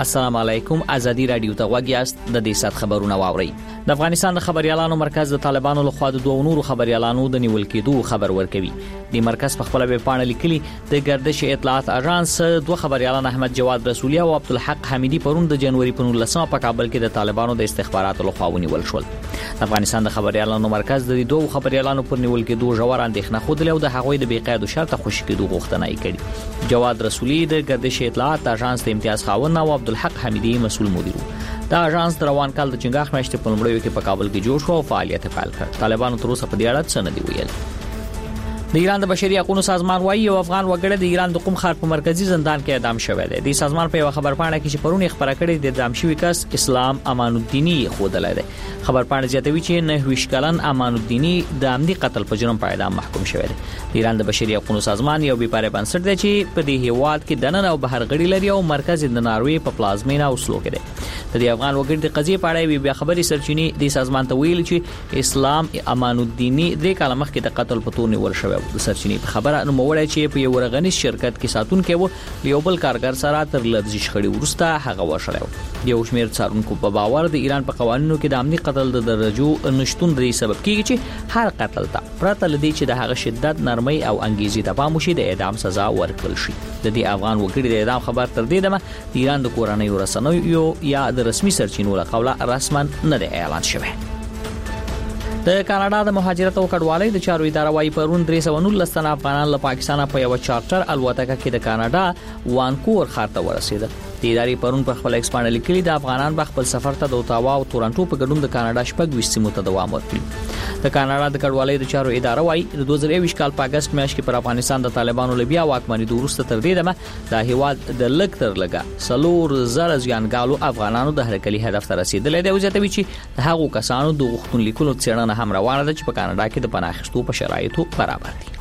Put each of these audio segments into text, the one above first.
السلام علیکم. ازادي رادیو ته غوږ یاست. د دې سات خبرونه واورئ. د افغانستان د خبريالانو مرکز د طالبانو لخوا د دوه نورو خبريالانو د نیول کېدو خبر ورکوي. د مرکز په خپل ویب پاڼه لیکلي د گردش اطلاعات اژانس دوه خبريالان احمد جواد رسولي او عبدالحق حمیدي پرون د جنوري 15 په کابل کې د طالبانو د استخباراتو لخوا ونیول شول. د افغانستان د خبريالانو مرکز د دوه خبريالانو پر نیول کېدو ژور اندېښنه خوده او د هغوی د بېقید شرط خوشی کېدو غوښتنه یې کړې. جواد رسولي د گردش اطلاعات اژانس د امتیاز خاوند او عبدالحق حمیدي مسؤل مدیر وو. دا اژانس د روان کال د چنګاښ میاشتې په لومړیو کې په کابل کې جوړ شو او فعالیت پیل کړ. طالبانو تر اوسه په دې اړه څه نه دی ویل. د ایران د بشري حقوقو سازمان وايي یو افغان وګړی د ایران د قم ښار په مرکزی زندان کې اعدام شوی دی. د سازمان په یو خبرپاڼه کې چې پرون خبره کړې د اعدام شوی کس اسلام امان الدینی خودلای دی. خبرپاڼه زیاتوي چې 29 کلن امان الدینی د عمدي قتل په جرم په اعدام محکوم شوی دی. د ایران د بشري حقوقو سازمان یو بې پاره بنسټ دی چې په دې هیواد کې دننه او بهر غړي لري او مرکز د ناروې په پلازمینا اوسلو کې دی. د افغان وګړي د قضیې په اړه بیا خبري سرچینې د سازمان ته ویل چې اسلام امان الدینی د کال مخکې د قتل په تور نیول شوی و. د سرچینې په خبره نوموړی چې په یو ورغنیز شرکت کې ساتونکو و یو بل کارګر سره تر لفظي شخړې ورسته هغه وشړیو. یو شمېر څارونکو په باور د ایران په قوانینو کې د امني قتل د درجو نشټون د سبب کیږي چې هر قتل ته پرته لدی چې د هغه شدت نرمۍ او انګیزې ته پام وشي د اعدام سزا ورکړل شي. د دې افغان وګړي د اعدام خبر تر دې دمه د ایران د کورنۍ رسنیو یا د رسمي سرچینو له قوله رسما نه دی اعلان شوی. د کاناډا د مهاجرت او کډوالۍ د چارو اداره وايي پرون 319 تنه افغانان له پاکستان په یو چارټر الوتکه کې د کاناډا وانکوور ښار ته ورسېدل. د ادارې پرون په خپل ایکسپانډ لیکلي د افغانان په خپل سفر ته د اوتاوا او تورنټو په ګډون د کاناډا شپږ وسیمو ته دوام ورکړي. د کاناډا د کډوالۍ د چارو اداره وايي د 2021 کال په اگست میاشت کې پر افغانستان د طالبانو لبیا واکمنۍ د وروسته تر دې دمه د هیواد د لګ تر لګا سلور زر ځانګالو افغانانو د هرکلي هدف ته رسیدل دی او ځکه چې د هغو کسانو د غوښتن لیکلو څېړنه هم روانه ده چې په کاناډا کې د پناه اخیستو په شرایطو برابر دي.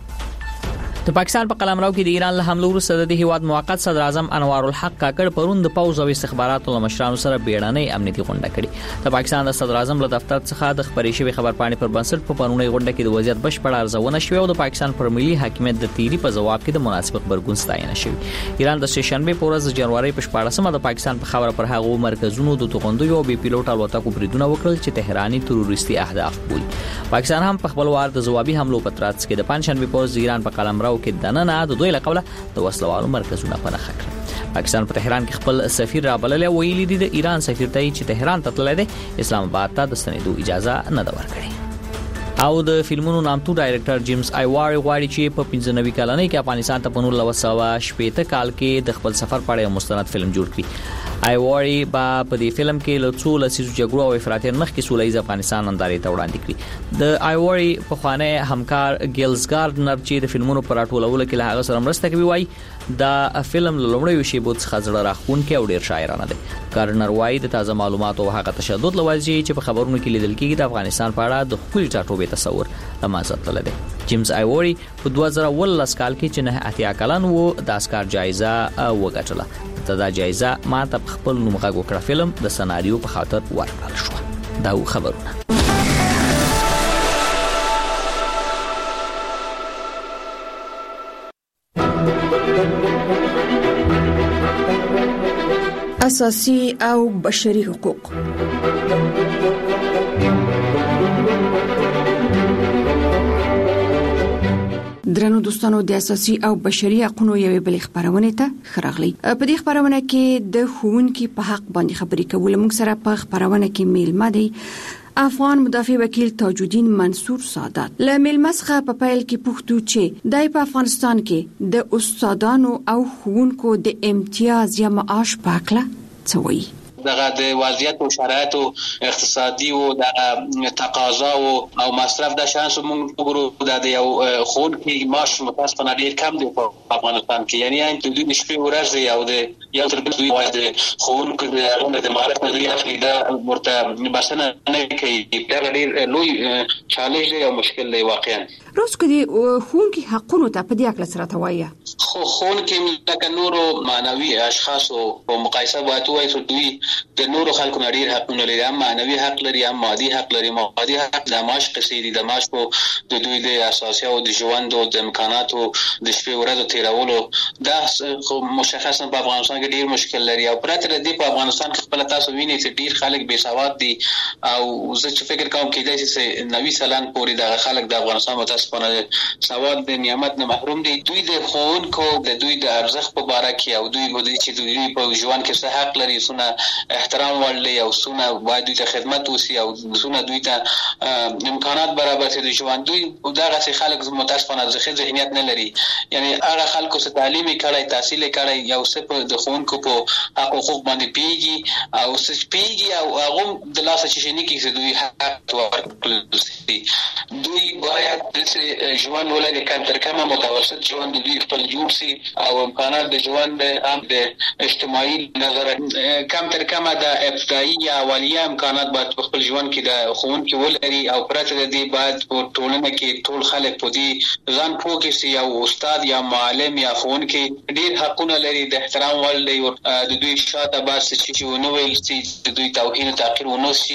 د پاکستان په قلمرو کې د ایران له حمله وروسته د هیواد موقت صدر اعظم انوار الحق کاکړ پرون د پوز او استخباراتو له مشرانو سره بیړنۍ امنیتي غونډه کړې. د پاکستان د صدر اعظم له دفتر څخه د خبري شوی خبرپاڼې پر بنسټ په پرونی غونډه کې د وضعیت بشپړ ارزونه شوې او د پاکستان پر ملي حاکمیت د تیری په جواب کې د مناسب خبرګون ستاینه شوې. ایران د شنبه په ورځ جنوري په 14مه د پاکستان په خبره پر هغو مرکزونو د توغندو او بي پیلوټ الوتکو بریدونه وکړل چې تهراني تروریستي اهداف بولي. پاکستان هم په خپل وار د جوابي حملو په ترڅ کې د پنځشنبه په ورځ ایران په قلمرو کې دننه د دوی له قوله د وسلوالو مرکزونه په نښه کړل. پاکستان په تهران کې خپل سفیر را بللی ویلي دي د ایران سفیر ته چې تهران ته تللی دی اسلام آباد ته د ستنېدو اجازه نه ده ورکړې. او د فلمونو نامتو ډایرکټر جیمز آیواري غواړي چې په 95 کلنۍ کې افغانستان ته په 1980 کال کې د خپل سفر په اړه مستند فلم جوړ کړي. آیواري په دې فلم کې له څو لسیزو جګړو او افراطیت مخکې سولهییز افغانستان نندارې ته وړاندې کړي. د آیواري په خوانه همکار ګیلز ګارډنر چې د فلمونو پر راټولولو کې له هغه سره مرسته کوي وایي دا فلم له لومړیو شیبو څخه زړه راښکونکی او ډیر شاعرانه دی. ګارډنر وایي د تازه معلوماتو او هغه تشدد لوازي چې په خبرونو کې لیدل کېږي د افغانستان په اړه د خپل ټاټوبې تصور لمازه تللی دی. جیمز آیواري په 2019 کال کې چې نه اتیا کلن وو د اسکار جایزه وګټله. دا جایزه ما ته خپل نومغږ وکړه فلم د سناریو په خاطر ورکړل شو. دا خبرونه اساسي او بشري حقوق. درنو دوستانو د اساسي او بشري حقوقو یوې بل خبرونه ته خراغلي. په دې خبرونه کې د ښوونکي په حق باندې خبرې کول. موږ سره په خبرونه کې میلمه دی افغان مدافع وکیل تاج الدین منصور سادات. له میلمه څخه په پیل کې پوښتو چې دای په افغانستان کې د استادانو او ښوونکو د امتیاز یا معاش په اړه څه وایي. دغه د وضعیت او شرایط او اقتصادي او د تقاضا او مصرف د شانس موږ وګورو د یو خونکي معاش متاسفانه ډیر کم دی په افغانستان کې. یعنی د دوی شپې ورځې او د یو تر بل دوی وایي خونکو د معرفت نظریه دا ورته بسنه نه کوي. دا ډیر لوی چالش دی او مشکل دی واقعا. روز کدي خونکي حقونو ته په دې اړه سره توایي. خونکي لکه نورو معنوي اشخاص او مقایسه وایي چې دوی د نورو خلکو نه ډیر حقونه لري، هم معنوي حق لري، هم مادي حق لري. مادي حق د معاش قصې دي، د معاش په د دوی د اساسي او د ژوند او د امکاناتو د شپې ورځې تیرولو دا مشخصا په افغانستان کې ډیر مشکل لري. او پرته د دې په افغانستان کې خپل تاسو وینئ چې ډیر خلک بې سواد دي، او زه چې فکر کوم کېدای شي 90% پورې د خلک د افغانستان متاسفانه سواد د نعمت نه محروم دي. دوی د ښوونکو د دوی د ارزښت په باره کې او دوی چې دوی په ژوند کې څه حق لري، څونه احترام وړ دي او څونه باید دوی ته خدمت وشي او څونه دوی ته امکانات برابر شي د ژوند. دوی دغه خلک متاسفانه ذهنیت نه لري، یعنی هغه خلکو څخه تعلیم کړی، تحصیل کړی، یو څه په د ښوونکو په حقوق باندې پیږي او سپیږي او هغه د لاسه چې نه کیږي دوی حق ورکړي. دوی باید د ژوند ولري، کم تر کمه متوسط ژوند دوی خپل جوړ شي او امکانات د ژوند هم د اجتماعي نظر کم تر کمه د ابتدایي یا اولیه امکانات باید په خپل ژوند کې د ښوونکي ولري. او پرته د دې باید په ټولنه کې ټول خلک په دې ځان پوه کړي چې یو استاد یا معلم یا ښوونکی ډیر حقونه لري، د احترام وړ دی، د دوی شاته باید چې ونه ویل شي، د دوی توهین او تحقیر ونه شي،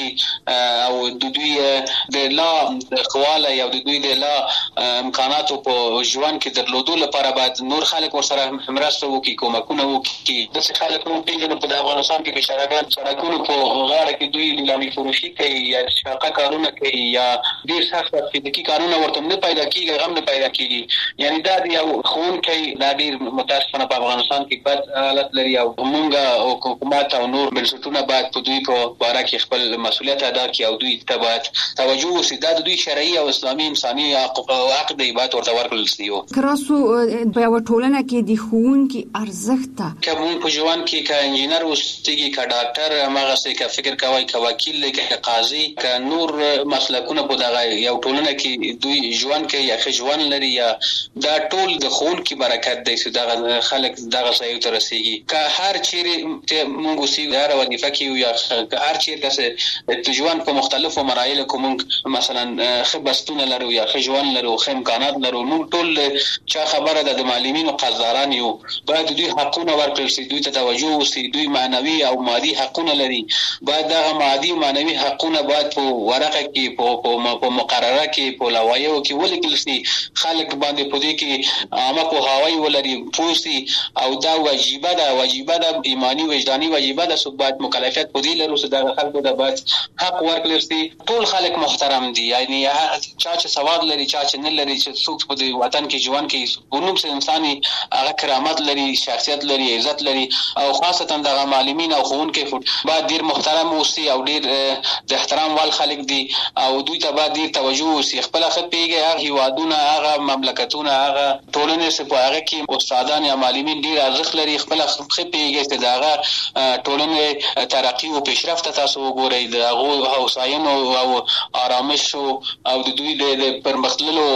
او د دوی د لا خواله یا د دوی د لا امکاناتو په ژوند کې درلودو لپاره باید نور خلک ورسره مرسته وکړي، کومکونه وکړي. داسې خلک موږ پېژنو په افغانستان کې بیچارهګان سړکونو په غاړه کې دوی لیلامي فروشي کوي یا شاقه کارونه کوي یا ډیر سخت فزیکي کارونه ورته نه پیدا کېږي، غم نه پیدا کېږي. یعنی دا یو ښوونکی دا ډیر متاسفانه په افغانستان کې بد حالت لري او موږ او حکومت او نور بنسټونه باید په دوی په باره کې خپل مسؤلیت ادا کړي او دوی ته باید توجه وشي. دا د دوی شرعي او اسلامي انساني حق دی، باید ورته ورکړل شي. کراسو په یو ټولنه کې د ښوونکي ارزښت ته که موږ په ژوند کې که انجینر اوسېږي، که ډاکټر، هماغسې که فکر کوئ، که وکیل دی، که قاضي، که نور مسلکونه په دغه یو ټولنه کې دوی ژوند کوي یا ښه ژوند لري، یا دا ټول د ښوونکي برکت دی چې دغه خلک دغه ځایو ته رسېږي. که هر چیرې موږ اوسېږو، د هره وظیفه کې یو یا هر چیرې د ژوند په مختلفو مراحلو کې موږ مثلا ښه بستونه لرو یا ښه ژوند لرو، ښه امکانات لرو، موږ ټول چا خبره ده د معلمینو قدردان یو، باید دوی حقونه ورکړل شي، دوی ته توجه وشي. دوی معنوي او مادي حقونه لري، باید دغه مادي او معنوي حقونه باید په ورقه کې په مقرره کې په لوایحو کې ولیکل شي، خلک باندې په دې کې عامه پوهاوی ولري، پوه شي. او دا واجبه ده ایمانی وجداني واجبه ده، باید مکلفیت په دې لرو چې دغه خلکو ته باید حق ورکړل شي. ټول خلک محترم دي، یعنی چا چې سواد لري، چا چې نه لري، چې څوک په دې وطن کې ژوند کوي ونوم چې انساني هغه کرامت لري، شخصیت لري، عزت لري. او خاصتا دغه معلمین او ښوونکي باید ډیر محترم اوسي او ډیر د احترام وال خلک دي او دوی ته باید ډیر توجه وشي. خپل ښه پیږي هغه هیوادونه، هغه مملکتونه، هغه ټولنې چې په هغه کې استادان یا معلمین ډیر ارزښت لري، خپل ښه پیږي چې دغه ټولنې ترقی او پیشرفت تاسو وګورئ، د هغو هوساینو او آرامش او د دوی د پرمختللو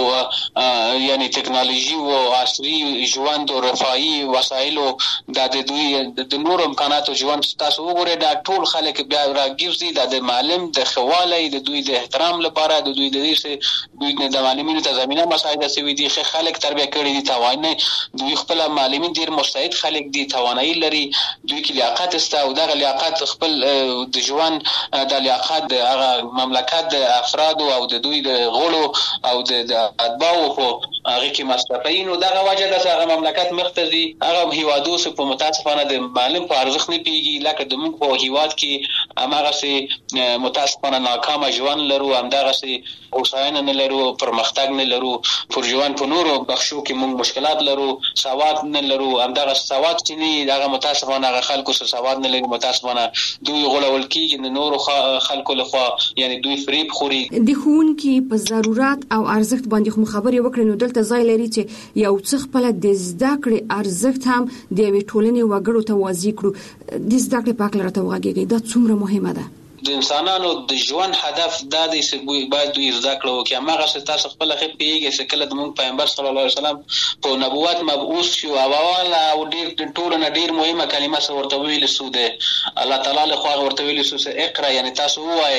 یعنی ټکنالوژي او عصري ژوند او رفاهي وسایلو د دوی د نور امکاناتو ژوند تاسو وګورئ. دا ټول خلک بیا راګرځي د معلم د خواله د دوی د احترام لپاره، د دوی د دوی د معلمینو ته زمينه مساعده سوي دي، خلک تربیه کړي دي، توانای دوی خپل معلمین ډیر مستعد خلک دي، توانایي لري، دوی کې لیاقت است او دغه لیاقت خپل د ژوند د لیاقت د هغه مملکت د افراد او د دوی د غړو او د اتباعو په هغه کې مصرفین او دغه وجه د هغه مملکت مختزي هغه هیوادو سه په متاسفانه د معلم په ارزښت نه پیږي، لکه د موږ په هیواد کې هغه سه متاسفانه ناکامه ژوند لرو، همدغه سه اوساینه نه لرو، پرمختګ نه لرو، پر ژوند په نورو بخشو کې موږ مشکلات لرو، سواد نه لرو، همدغه سواد چې نه دغه متاسفانه هغه خلکو سره سواد نه لري، متاسفانه دوی غولول کېږي د نورو خلکو لخوا، یعنی دوی فریب خوري. د ښوونکي په ضرورت او ارزښت باندې خو خبرې وکړې، نو دلته ځای لري چې یو څه خپل د زده کړې ارزښت هم د یوې ټولنې وګړو ته واضح کړو. د زده کړې په اړه راته وغږیږئ، دا څومره مهمه ده؟ د انسانانو د ژوند هدف دا دی چې باید دوی زده کړه وکړي. هماغه چې تاسو خپل خې پیږئ چې کله د موږ پیغمبر صلی الله علیه وسلم په نبوت مبعوث شو او او ډیر ټول نه ډیر مهمه کلمه څه ورته ویل سو ده الله تعالی له خوا ورته ویل سو چې اقرا، یعنی تاسو وایي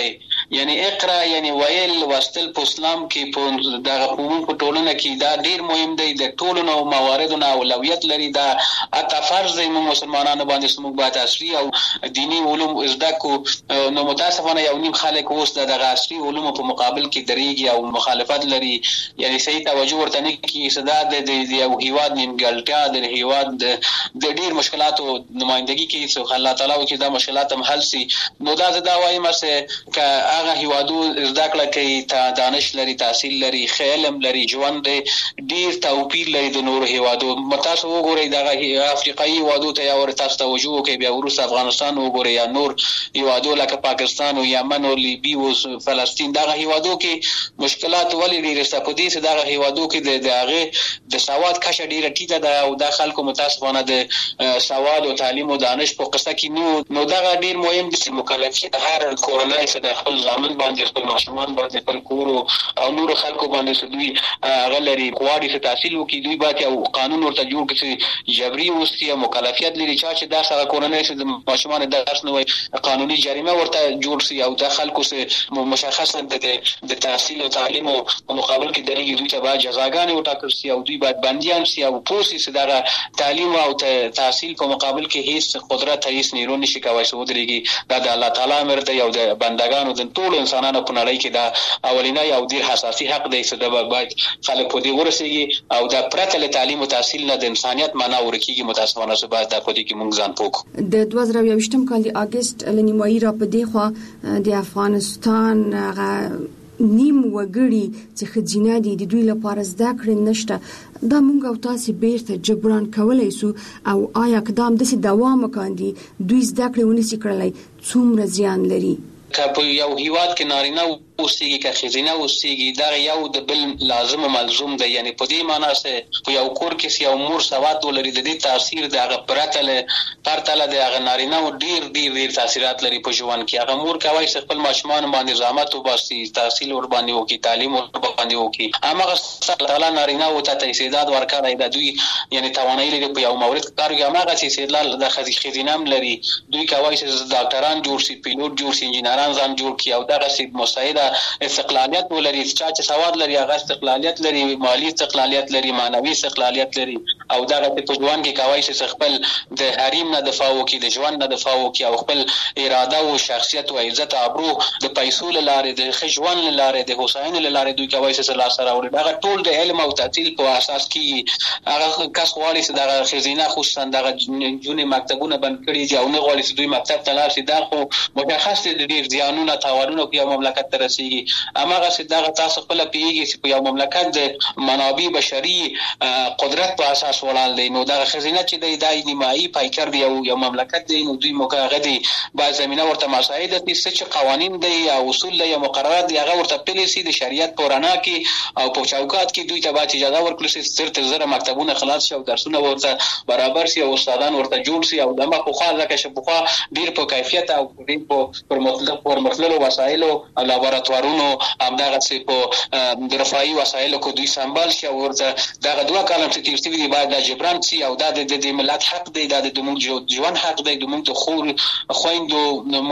یعنی اقرا یعنی ویل واستل په اسلام کې په دغه قانون په ټولنه کې دا ډیر مهم دی د ټولو نو مواردونو اولویت لري دا اته فرض دی موږ مسلمانانو باندې سمو باید عصري او دینی علوم زده کو نو متاسفانه یو نیم خلک اوس دغه عصري علوم په مقابل کې دریږي او مخالفت لري یعنی صحیح توجه ورته نه کوي صدا د یو هیواد نیمګړتیا د هیواد د ډیر مشکلاتو نمائندګي کوي چې الله تعالی وکړي دا مشکلات هم حل شي نو دا وایم چې هغه هیوادو زده کړه کوي دانش لري تحصیل لري علم لري ژوند ډیر توپیر لري د نورو هیوادو متاسو وګورئ دغه افریقایي هیوادو ته یا ورته توجه وکړي بیا وروسته افغانستان وګورئ یا نور هیوادو لکه پاکستان او یمن او لیبي او فلسطین دغه هیوادو کې مشکلات ولې ډیر شته په دې چې دغه هیوادو کې د هغه د سواد کچه ډیره ټیټه ده او د خلکو متاسفانه د سواد او تعلیم او دانش په قصه کې نو دغه ډیر مهم دي چې مکلفیت هر کورنۍ چې د خپل ځامن باندې خپل ماشومان باندې خپل کور او نور خلکو باندې دوی غلري غواړي چې تحصیل وکړي دوی باید یو قانون ورته جوړ کړي جبري اوسي مکلفیت لري چې دا څنګه کورنۍ چې د ماشومان درس نه وي قانوني جریمه ورته جوړ شي او د خلکو سره مشخصه د تحصیل او تعلیم او مقابل کې درېږي دوی ته باید جزاګانې وټاکل شي او دوی باید بنديان شي او پوسي چې دا تعلیم او تحصیل په مقابل کې هیڅ قدرت هیڅ نیرو نشي کوي چې ودرېږي دا د الله تعالی امر دی او د بندگانو د ټول انسانانو په نړۍ کې دا اولینی او ډیر حساسي حق دی چې دا باید خلک په دې ورسېږي او دا پرته له تعلیم او تحصیل نه د انسانيت معنا ورکیږي متاسفانه چې باید دا په دې کې موږ ځان پوکو د 2023م کال د اگست لنیمایي را په دی خو د افغانستان نیم وګړي چې خځینه دي د دوی لپاره زده کړې نشته دا موږ او تاسو بیرته جبران کولای سو او آیا اقدام د دوام وکاندي دوی زده کړې ونیسي کړلای څومره زیان لري که په یو هیواد کې نارینه اوسېږي که ښځینه اوسېږي دا یو د بل لازم ملزوم دی یعنی په دې معنی چې په یو کور کې یو مور سواد ولري د دې تاثیر د هغه پرته له د هغه نارینه ډیر تاثیرات لري په ژوند کې هغه مور کوي چې خپل ماشومان باندې زحمت وباسي تحصیل ور باندې وکړي تعلیم ور باندې وکړي هغه تعالی نارینه او ته استعداد ورکړي د دوی یعنی توانایي لري په یو مورد کار کوي هغه چې استعداد د خځینام لري دوی کوي چې ډاکټران جوړ شي پیلوټ جوړ شي انجینران ځان جوړ کړي او دغه سید مساعده استقلالیت ولري چې سواد لري هغه استقلالیت لري مالی استقلالیت لري معنوي استقلالیت لري او دغه په ژوند کې کوي چې خپل د حریم نه دفاع وکړي د ژوند نه دفاع وکړي او خپل اراده او شخصیت او عزت او ابرو د پیسو لاره د خجوان لاره د حسین لاره دوی کوي چې الله سره ور دغه ټول د علم او تحصیل په اساس کې هغه کس غواړي چې دغه خزینه خصوصا دغه جون مکتبونه بند کړي دي او نه غواړي چې دوی مکتب ته لاړ شي دا خو مشخص دي ډیر زیانونه تاوانونه په یو مملکت ته رسیږي اماغه چې دغه تاسو خپل پیږي چې په یو مملکت د منابع بشري قدرت په اساس ولاړ دی نو دغه خزینه چې د دای نیمایي پایکر دی یو مملکت دی نو دوی موقعه دي باید زمينه ورته مساعده دي چې قوانين دي او اصول دي مقررات دي هغه ورته پالیسي د شریعت په رڼا کې او په چوکاټ کې دوی ته باید اجازه ورکړي چې تر زره مکتبونه خلاص شي او درسونه ورته برابر شي او استادان ورته جوړ شي او دغه خو خاصه کې شپخوا ډیر په کیفیت او ډیر په مطلب وسایل او لابراتوارونو همدغه چې په د رفاهي وسایلو کو دوی سمبال شي او ورته دغه دوه کلم چې تیر شوی دی باید د جبران شي او د ملت حق دی د موږ ژوند حق دی د موږ د خور خويندو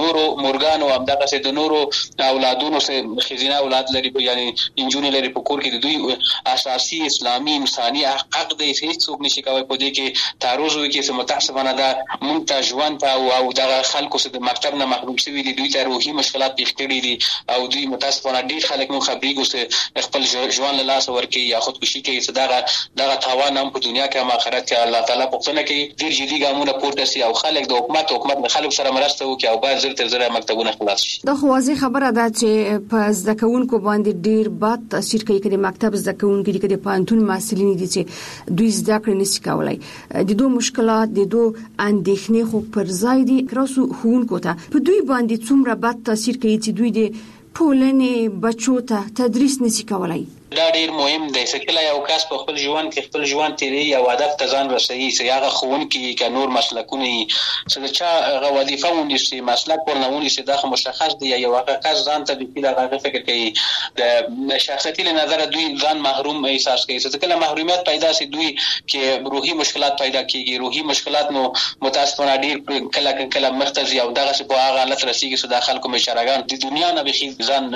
مورګانو همدغه چې د نورو اولادونو سره خزینه اولاد لري یعنی انجونې لري په کور کې د دوی اساسي اسلامي انساني حق دی چې څوک نشي کوي په دې کې تعرض وکړي چې متاسفانه دا موږ ته ژوند او دغه خلکو سره د مکتب نه محروم شوي دي دوی ته روحي مشکلات پیښ کړي دي او دوی متاسفانه ډیر خلک مو خبريږي چې خپل ژوند له لاس ورکړي یا خودکشي کوي چې دغه تاوان هم په دنیا کې هم آخرت کې الله تعالی پوښتنه کوي ډیر جدي ګامونه پورته سي او خلک د حکومت له خلکو سره مرسته وکړي او باید زر تر زر مکتبونه خلاص شي دا خو واضح خبره ده چې په ځکهونکو باندې ډیر بد تاثیر کوي کړي مکتب ځکهونکو دي کړي پانتون مسلې دي چې دوی زده کړې نشي کولای د دوه مشکلات د دوه اندېښنې خو پر ځای دي کراسو هونکو ته په دوی باندې څومره بد تاثیر کوي چې دوی د ټولنې بچو ته تدریس نشي کولای دا ډیر مهم دی چې کله یو کس په خپل ژوند کې خپل ژوند تیری او هدف ته ځان رسوي چې هغه ښوونکي که نور مسلکونه چې چا هغه وظیفه ونیسي مسلک ورنه ونیسي دا مشخص دی یو هغه کس ځان ته د هغه فکر کوي د شخصیتي له نظر دوی ځان محروم احساس کوي چې کله محرومیت پیدا شي دوی کې روحي مشکلات پیدا کیږي روحي مشکلات نو متاسفانه ډیر کله مرتضی او دغه په هغه حالت رسیږي چې د خلکو مشرګان د دنیا نه به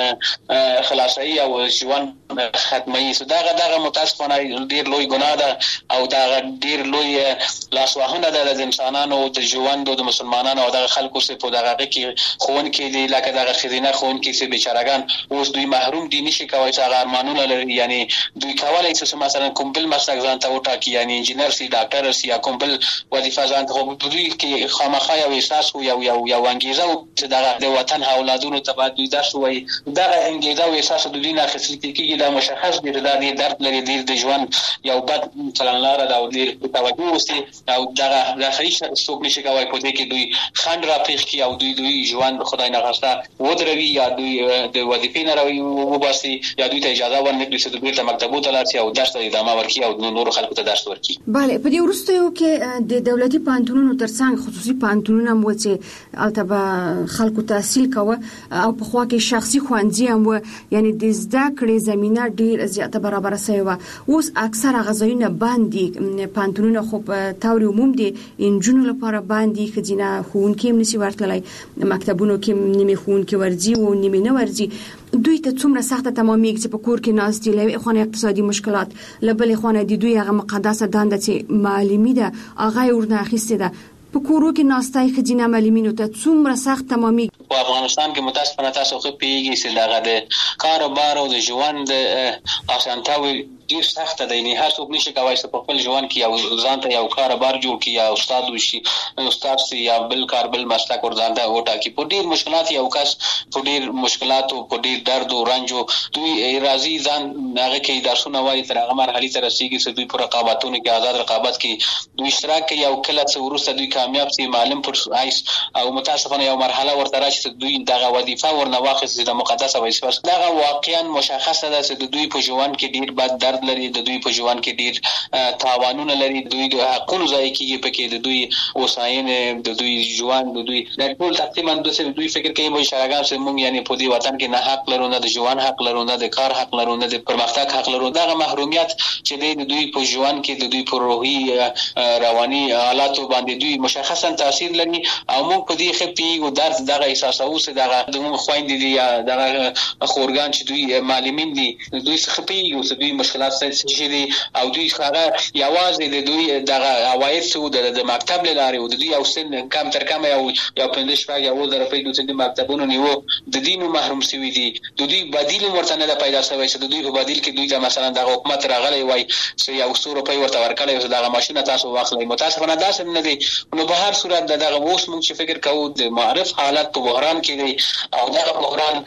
ځان خلاصي او ژوند ختمي دغه متاسفانه ډیر لوی ګناه ده او دا ډیر لوی لاسوهنه ده د انسانانو د ژوند او د مسلمانانو او د خلکو څخه په دغه کې خون کې دي لکه دغه خزینه خون کې چې بیچارهګان اوس دوی محروم دي نشي کوي چې هغه ارمانونه لري یعنی دوی کولای شي مثلا کوم بل مسلک ځان ته وټاکي یعنی انجینر سي ډاکټر سي یا کوم بل وظیفه ځان ته دوی کې خامخا یو احساس او یو انګیزه چې دغه د وطن اولادونو ته باید دوی درس وایي دغه انګیزه او احساس د دوی نه اخیستل کېږي دا مشخص دی دا درد لري د ژوند یو بد چلنلاره دا او ډیر توجه وسی او دغه راخی څوک نشي کوي په دې کې دوی خند را پیښ کی او دوی ژوند خدای نه غوښته ودروي یا دوی د وظیفې نه راوي وباسي یا دوی ته اجازه ورنکړي چې دوی ته مکتبو ته لاړ شي او درس ته ادامه ورکړي او نور خلکو ته درس ورکړي. بله په دې وروستیو کې د دولتي پوهنتونونو ترڅنګ خصوصي پوهنتونونه مو چې البته خلکو تحصیل کوي او په خوا کې شخصي ښوونځي هم و یعنی د زده کړې زمينه ډیر زیاته برابر شوی و اوس اکثره غزاینه باندې پانتونونه خو په تور عموم دي انجونو لپاره باندې خزینه خونکې نشي ورتلای مکتبونو کې نیمه خونکې ورځي او نیمه نه ورځي دوی ته څومره سخته تمامېږي چې په کور کې ناس دي له خونه اقتصادي مشکلات لبل خونه دي دوی هغه مقدسه دنده چې معلمي ده هغه ورنه اخیسته ده په کورو کې ناستای خزینه معلمینو ته څومره سخت تمامېږي په افغانستان کې متاسفانه تاسو خو پیږي چې دغه د کاروبار او د ژوند اسانتاوي ډیر سخت دی نه هر څوک نشي کوي چې په خپل ژوند کې یو ځان ته یو کاروبار جوړ کړي یا استاد وشي استاد سي یا بل کار بل مسلک ورځان ته وټاکي په ډیر مشکلات یو کس په ډیر مشکلات او په ډیر درد او رنج دوی راضي ځان هغه کې درسونه وایي تر هغه مرحله ته رسیدي چې دوی پر رقابتونو کې آزاد رقابت کې دوی اشتراک کوي او کله چې ورسته دوی کامیاب سي معلم پر آیس او متاسفانه یو مرحله ورته راشي چې دوی دغه وظیفه ورنه واخیستي د مقدسه وظیفه دغه واقعا مشخصه ده چې دوی په ژوند کې ډیر بد درد لري د دوی په ژوند کې ډیر تاوانونه لري دوی د حقوقو ځای کې پکې د دوی اوساینه د دوی ژوند د دوی د ټول تقریبا د دوی فکر کوي چې شرګان چې موږ یعنی په دې وطن کې نه حق لرو نه د ژوند حق لرو نه د کار حق لرو نه د پرمختګ حق لرو دغه محرومیت چې د دوی په ژوند کې د دوی په روحي رواني حالاتو باندې دوی مشخصا تاثیر لري او موږ په دې خپي او درد دغه احساسو چې دغه د موږ خويندې دي یا دغه خورګان چې دوی معلمین دي دوی خپي او دوی مشکلات شي او دوی هغه یوازې د دوی دغه عواید سو د مکتب لاري او د دوی او سن کم تر کم یو 15 یا 10 روپۍ د مکتبونو نیو د دینو محروم شوی دي د دوی بدیل ورته نه پیدا شوی چې د دوی په بدیل کې دوی ته مثلا د حکومت راغلی وای چې یو 100 روپۍ ورته ورکړي او دغه ماشين تاسو واخلئ متاسفانه داسې نه دي نو په هر صورت دغه اوس موږ چې فکر کوو د معرف حالت په بحران کې دي او دغه بحران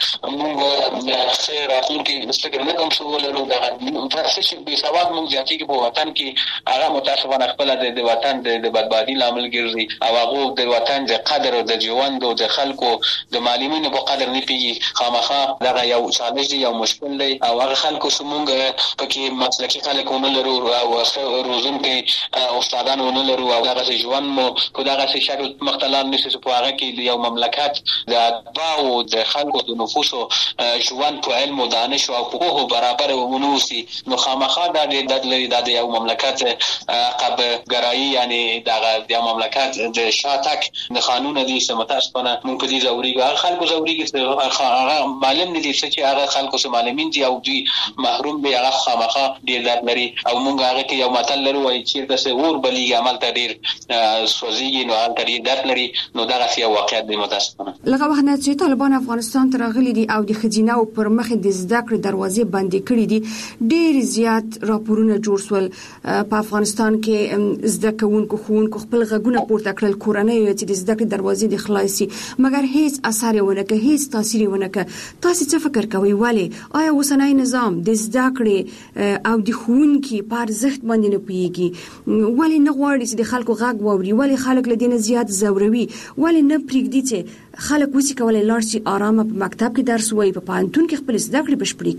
موږ خیر راځو کې فکر نه کوم څه ولرو دغه تاسو به سواد موږ ځاتې کې په وطن کې هغه متاسفانه خپل د وطن د بدبادي لامل ګرځي او هغه د وطن د قدر او د ژوند او د خلکو د معلمینو په قدر نه پیږي خامخا دغه یو چالش دی یو مشکل دی او هغه خلکو سمونګ پکې مسلکي خلکونه لرو او روزن کې استادانو نه لرو او هغه ژوند مو په دغه شکل مختلف نشي په هغه کې یو مملکت د اتباع او د خلکو د نفوسو ژوند په علم او دانش او حقوق برابر ونوسي نو خامخا د لري د یو مملکت عقب ګرایی یعنی دغه د مملکت د شاتک د قانون دي چې متاسفانه موږ په دې ضروري خلکو ضروري چې هغه معلم نه دي چې هغه خلکو سره معلمین دي او دوی محروم دي هغه خامخا ډیر درد لري او موږ هغه کې یو متل لرو چې د سور بلی عمل ته ډیر سوزيږي نو هغه ډیر درد لري نو دغه یو واقعیت دی متاسفانه لکه وخت نه چې طالبان افغانستان ته راغلي دي او د خزینه او پر مخ د زده کړې دروازې بندې کړې دي ډیر زیات راپورونه جوړ شول په افغانستان کې زده کوونکو خونکو خپل غږونه پورته کړل کورنۍ چې د زده کړې دروازې د خلاصي مګر هیڅ اثر ونه کوي هیڅ تاثیر ونه کوي تاسو څه فکر کوئ ولی آیا اوسنۍ نظام د زده کړې او د خونکي په ارزښت باندې نه پیږي ولی نه غواړي چې د خلکو غږ واوري ولی خلک له دې زیات زوروي ولی نه پریږدي چې خلک وسی کولای لاړ شي آرامه په مکتب کې درس وایي په پوهنتون کې خپل زده کړې بشپړې کړي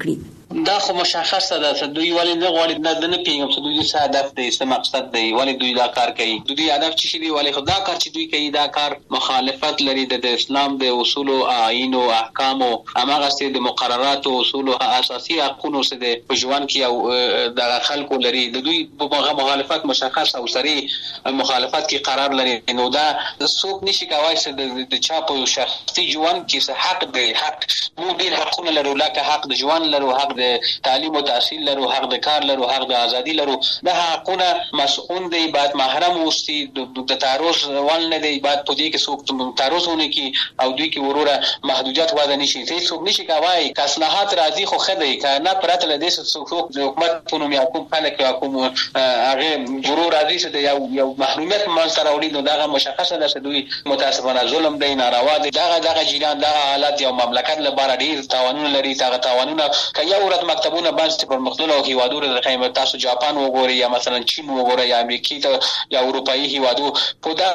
دا خو مشخصه ده چې دوی ولې نه غواړي نه پیږم چې دوی څه هدف دی څه مقصد دی ولې دوی دا کار کوي دوی هدف څه شي دی ولې خدا کار چې دوی کوي دا کار مخالفت لري د اسلام د اصول او آیین او احکام او هغه ستې د مقررات او اصول او اساسي حقوقو سره د ژوند کې او د خلکو لري د دوی په مخالفت مشخص او سری مخالفت کې قرار لري نو دا څوک نشي کوي چې د چا په شخصي ژوند کې حق دی حق مو ډیر حقونه لرو لکه حق د ژوند لرو حق د تعلیم او تحصیل لرو حق د کار لرو حق د ازادي لرو دا حقونه مسئول دی بعد محرم اوسي د تعرض ول نه دی بعد په دې کې څوک تعرضونه کی او دوی کې وروره محدودیت واده نشي څوک نشي کوي که اصلاحات راځي خو خدای کنه پرته له دې څوک د حکومت په نوم یا کوم خلک یا کوم هغه ضرور راځي چې یو محرومیت من سره وړي نو دا مشخصه ده چې دوی متاسفانه ظلم دی ناروا دی دغه جیران دغه حالت یو مملکت لپاره ډیر تاوانونه لري تاوانونه که یو ورځ مکتبونه باندې پر مختلفو هیوادونو د قیمت تاسو جاپان وګورئ یا مثلا چین وګورئ یا امریکا ته یا اروپאי هیوادو په دا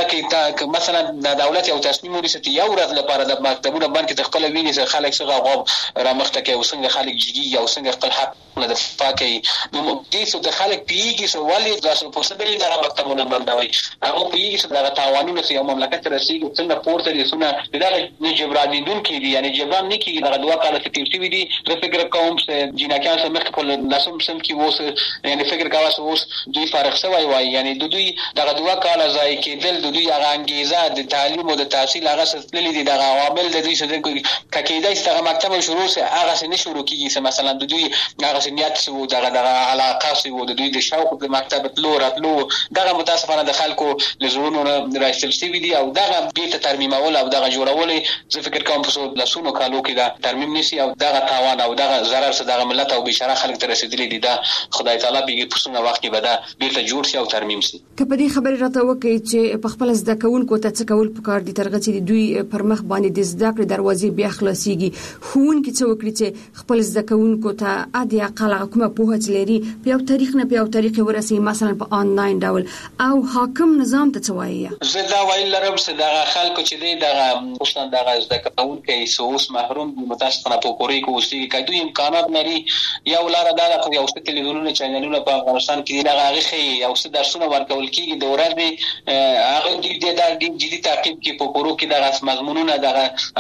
کې مثلا د دولت یو تصمیم ونیسي چې یو ورځ لپاره د مکتبونو باندې خپل ویني چې خلک څنګه غواب را مخته کوي او څنګه خلک جدي یا څنګه خپل حق نه دفاع کوي نو دې څه د خلک پیږي چې ولې تاسو په څه ډول د مکتبونو باندې هغه پیږي چې د قوانینو چې یو مملکت رسیدي څنګه پورته دي څنګه دا جبران دي کیږي یعنی جبران نه کیږي دا دوه کاله چې تیر شوی دي د فکر کوم چې جناکان سره مخ په لاسم سم کې ووس یعنی فکر کاوه اوس دوی فارغ شوی وای یعنی دوی دغه دوه کاله ځای کېدل دوی هغه انګیزه د تعلیم او د تحصیل هغه ستللی دي د عوامل د دې څخه کېدای ستغه مکتب شروع سه هغه څه شروع کیږي مثلا دوی هغه نیت سو دغه علاقه سو د دوی د شوق د مکتب تلو دغه متاسفانه د خلکو لزرونو راځل سی دي او دغه بیت ترمیمول او دغه جوړول زه فکر کوم په لاسونو کالو کې دا ترمیم نشي او دغه تاوان او دغه ضرر سره دغه ملت او بشاره خلک ته رسیدلی دي دا خدای تعالی به په څونه وخت کې به دا بیت جوړ شي او ترمیم شي کله دې خبرې راته وکړي چې په خپل زده کوونکو ته څه کول پکار دي ترغه چې دوی پر مخ باندې د زده کړې دروازې بیا خلاصيږي خون کې څه وکړي چې خپل زده کوونکو ته عادي اقل کومه پوهه لري په یو تاریخ نه په یو تاریخ ورسي مثلا په آنلاین ډول او حاکم نظام ته څه وایي زه دا ویل لرم چې دغه خلکو چې دی دغه خصوصا دغه زده کوونکي سوس محروم دي متاسفانه په کوري کې اوسېږي که دوی امکانات لري یو لاره دا ده یو څه تلویزیونونه چینلونه په افغانستان کې دغه هغه یو څه درسونه ورکول کېږي د ورځې هغه د جدي تعقیب کې په کورو کې دغه مضمونونه دغه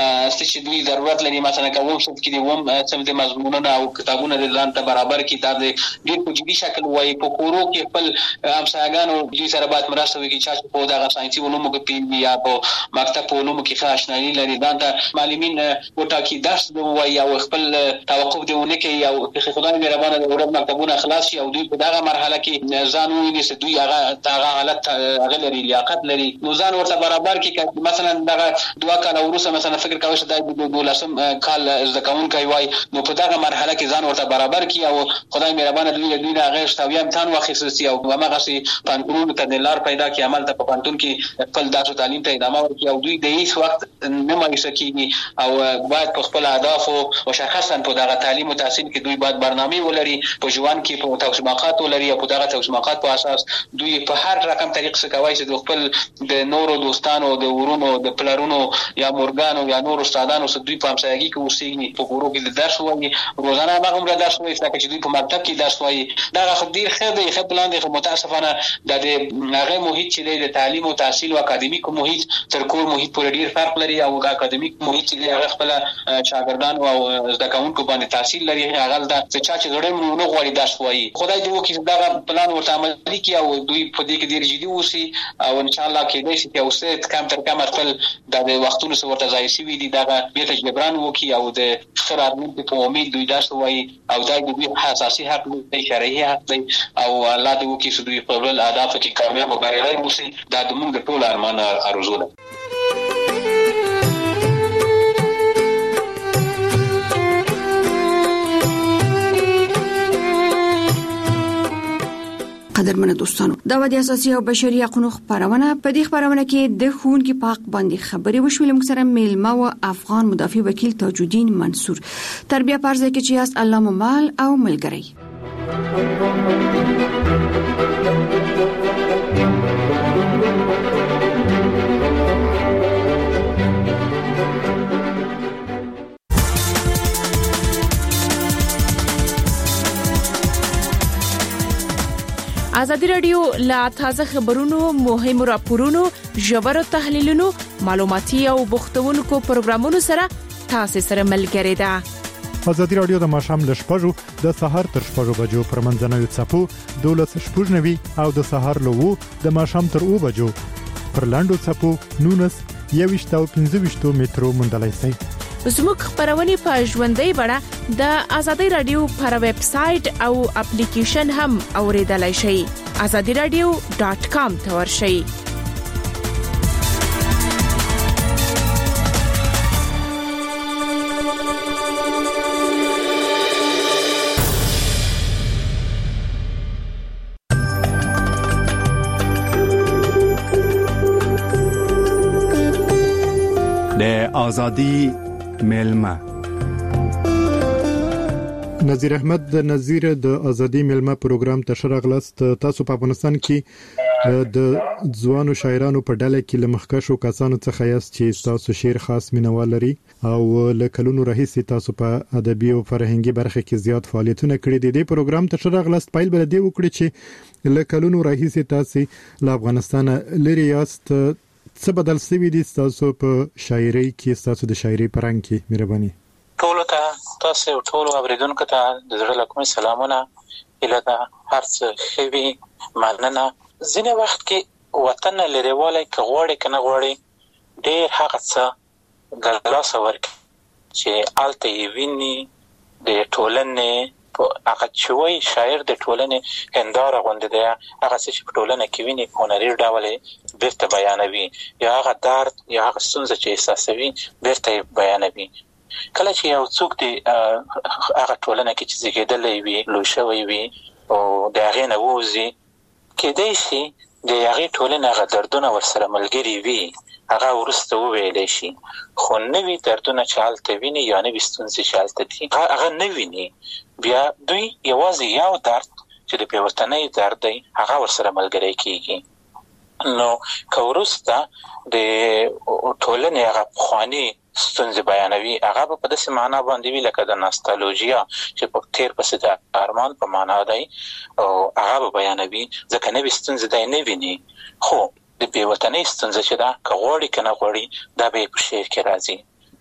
چې دوی ضرورت لري مثلا کوم څه کې دی سم د مضمونونه او کتابونه د ځان ته برابر کتاب دی ډېر په جدي شکل وایي په کورو کې خپل همسایګانو دوی سره باید مرسته وکړي چې په دغه ساينسي علومو کې پیږي یا په مکتب په علومو کې ښه آشنایي لري دا د معلمین وټاکي درس وایي او خپل توقف دیونه کوي او خدای مهربانه د ورځ مکتبونه خلاص شي او دوی په دغه مرحله کې ځان ویني چې دوی هغه حالت هغه لري لیاقت لري نو ځان ورته برابر کې مثلا دغه دوه کال وروسته مثلا فکر کوي چې د دولسم کال ځکهون کوي وای نو په دغه مرحله کې ځان ورته برابر کی او خدای مهربانه دوی نه غیر شتاوی امتحان واخیستي او هغه سي پانتون ته د لار پیدا کی عمل ته په پانتون کې خپل داسو تعلیم ته ادامه ورکړي او دوی د هیڅ وخت نه مایوسه کیږي او باید په خپل اهداف او مشخصا په دغه تعلیم او تحصیل کې دوی باید برنامه ولري په ژوند کې په توسماقات ولري او په دغه توسماقات په اساس دوی په هر رقم طریق څخه کوي چې خپل د نورو دوستانو د ورونو د پلارونو یا مورګانو یا نورو استادانو سره دوی په همسایګي کې اوسېږي په کورو کې د درس وایي روزانه هغه درس وایي چې دوی په مکتب کې درس وایي دا خدای خدای خپلان دي متاسفانه د هغه محیط چې د تعلیم او تحصیل او اکاډمیک محیط تر کور محیط پورې ډیر فرق لري او اکاډمیک محیط چې هغه خپل شاګردان او زده کوونکو باندې تحصیل لري هغه د چې غړي نو غوړي درس وایي خدای دې وکړي دا پلان ورته عملي کړي او دوی په دې کې ډیر جدي اوسي او ان شاء الله کې دې چې اوسه کم تر کم خپل د وختونو سره ورته ځای شي دي دا به تجربران وکي او د خرابون په امید دوی درس وایي او دا د دوی اساسي حق دی شرعي حق دی او الله دې وکړي چې دوی په خپل اهداف کې کامیاب او بریالي اوسي دا د موږ ټول ارمان ارزو ده قدرمن دوستانو دا د اساسي او بشري حقوقو خبرونه په دې خبرونه کې د ښوونکي په حق باندې خبري وشول موږ سره میلمه او افغان مدافع وکیل تاج الدین منصور تربیه پرځه کې چې است الله مال او ملګری ازادي رادیو لا تازه خبرونو، مهم راپورونو، ژور تحلیلونو، معلوماتي او بوختونکو پروګرامونو سره تاسو سره ملګری ده. ازادي رادیو د ماښام ل 6:00 د سهار تر 6:00 بجو پر منځنوي څپو 12:90 او د سهار له 2 د ماښام تر 2 بجو پر لاندو څپو 19:25 مترو مندلای شي. زموږ خبرونه په ژوندۍ بڼه د ازادي رادیو پر ویب سټ او اپلیکیشن هم اوریدلای شئ. azadiradio.com ته ورشئ. د ازادي ملما نذیر احمد د نذیر د ازادي ملما پروګرام ته شرغلست. تاسو په افغانستان کې د ځوانو شاعرانو په ډله کې لمخکشو کسانو څخه یاست چې تاسو شعر خاص مینوال لري او لکلونو راهیسې تاسو په ادبي او فرهنګي برخه کې زیات فعالیتونه کړي دي. د پروګرام ته شرغلست پایل بل دی وکړي چې لکلونو راهیسې تاسو له افغانستان لري یاست. څه بدل شوی دي تاسو په شاعرۍ کې، تاسو د شاعرۍ پرنګ کې؟ مهرباني. ټول ته تاسو ټول اوریدونکو ته د زړه له کومې سلامونه. اله دا هرڅه خوي مننه. ځینې وخت کې وطن لريواله کې غوړې کنه غوړې ډېر هغه څه د لاس ورک چې الته یې ویني د ټولنې هغه چوي شاعر د ټولنې هنداره غونډه ده. هغه چې په ټولنه کې ویني هنري ډول بیرته بیانوي، یا هغه درد یا هغه ستونزه چې احساسوي بیرته بیانوي. کله چې یو څوک دی هغه ټولنه کې چې زیږیدلی وي، لوی شوی وي او د هغې نه ووځي، کېدای شي د هغې ټولنې هغه دردونه ورسره ملګري وي، هغه وروسته وویلی شي. خو نوي دردونه چې هلته ویني یا نوي ستونزې چې هلته دي هغه نه ویني. بیا دوی یوازې یو درد چې د بېوطنۍ درد دی هغه ورسره ملګری کېږي. نو که وروسته د ټولنې هغه پخواني ستونزې بیانوي، هغه به په داسې معنا باندې وي لکه د ناستالوژیا چې په تیر پسې د ارمان په معنا دی، او هغه به بیانوي ځکه نوې ستونزې دی نه ویني. خو د بېوطنۍ ستونزه چې ده که غواړي که نه غواړي دا به په شعر کې راځي.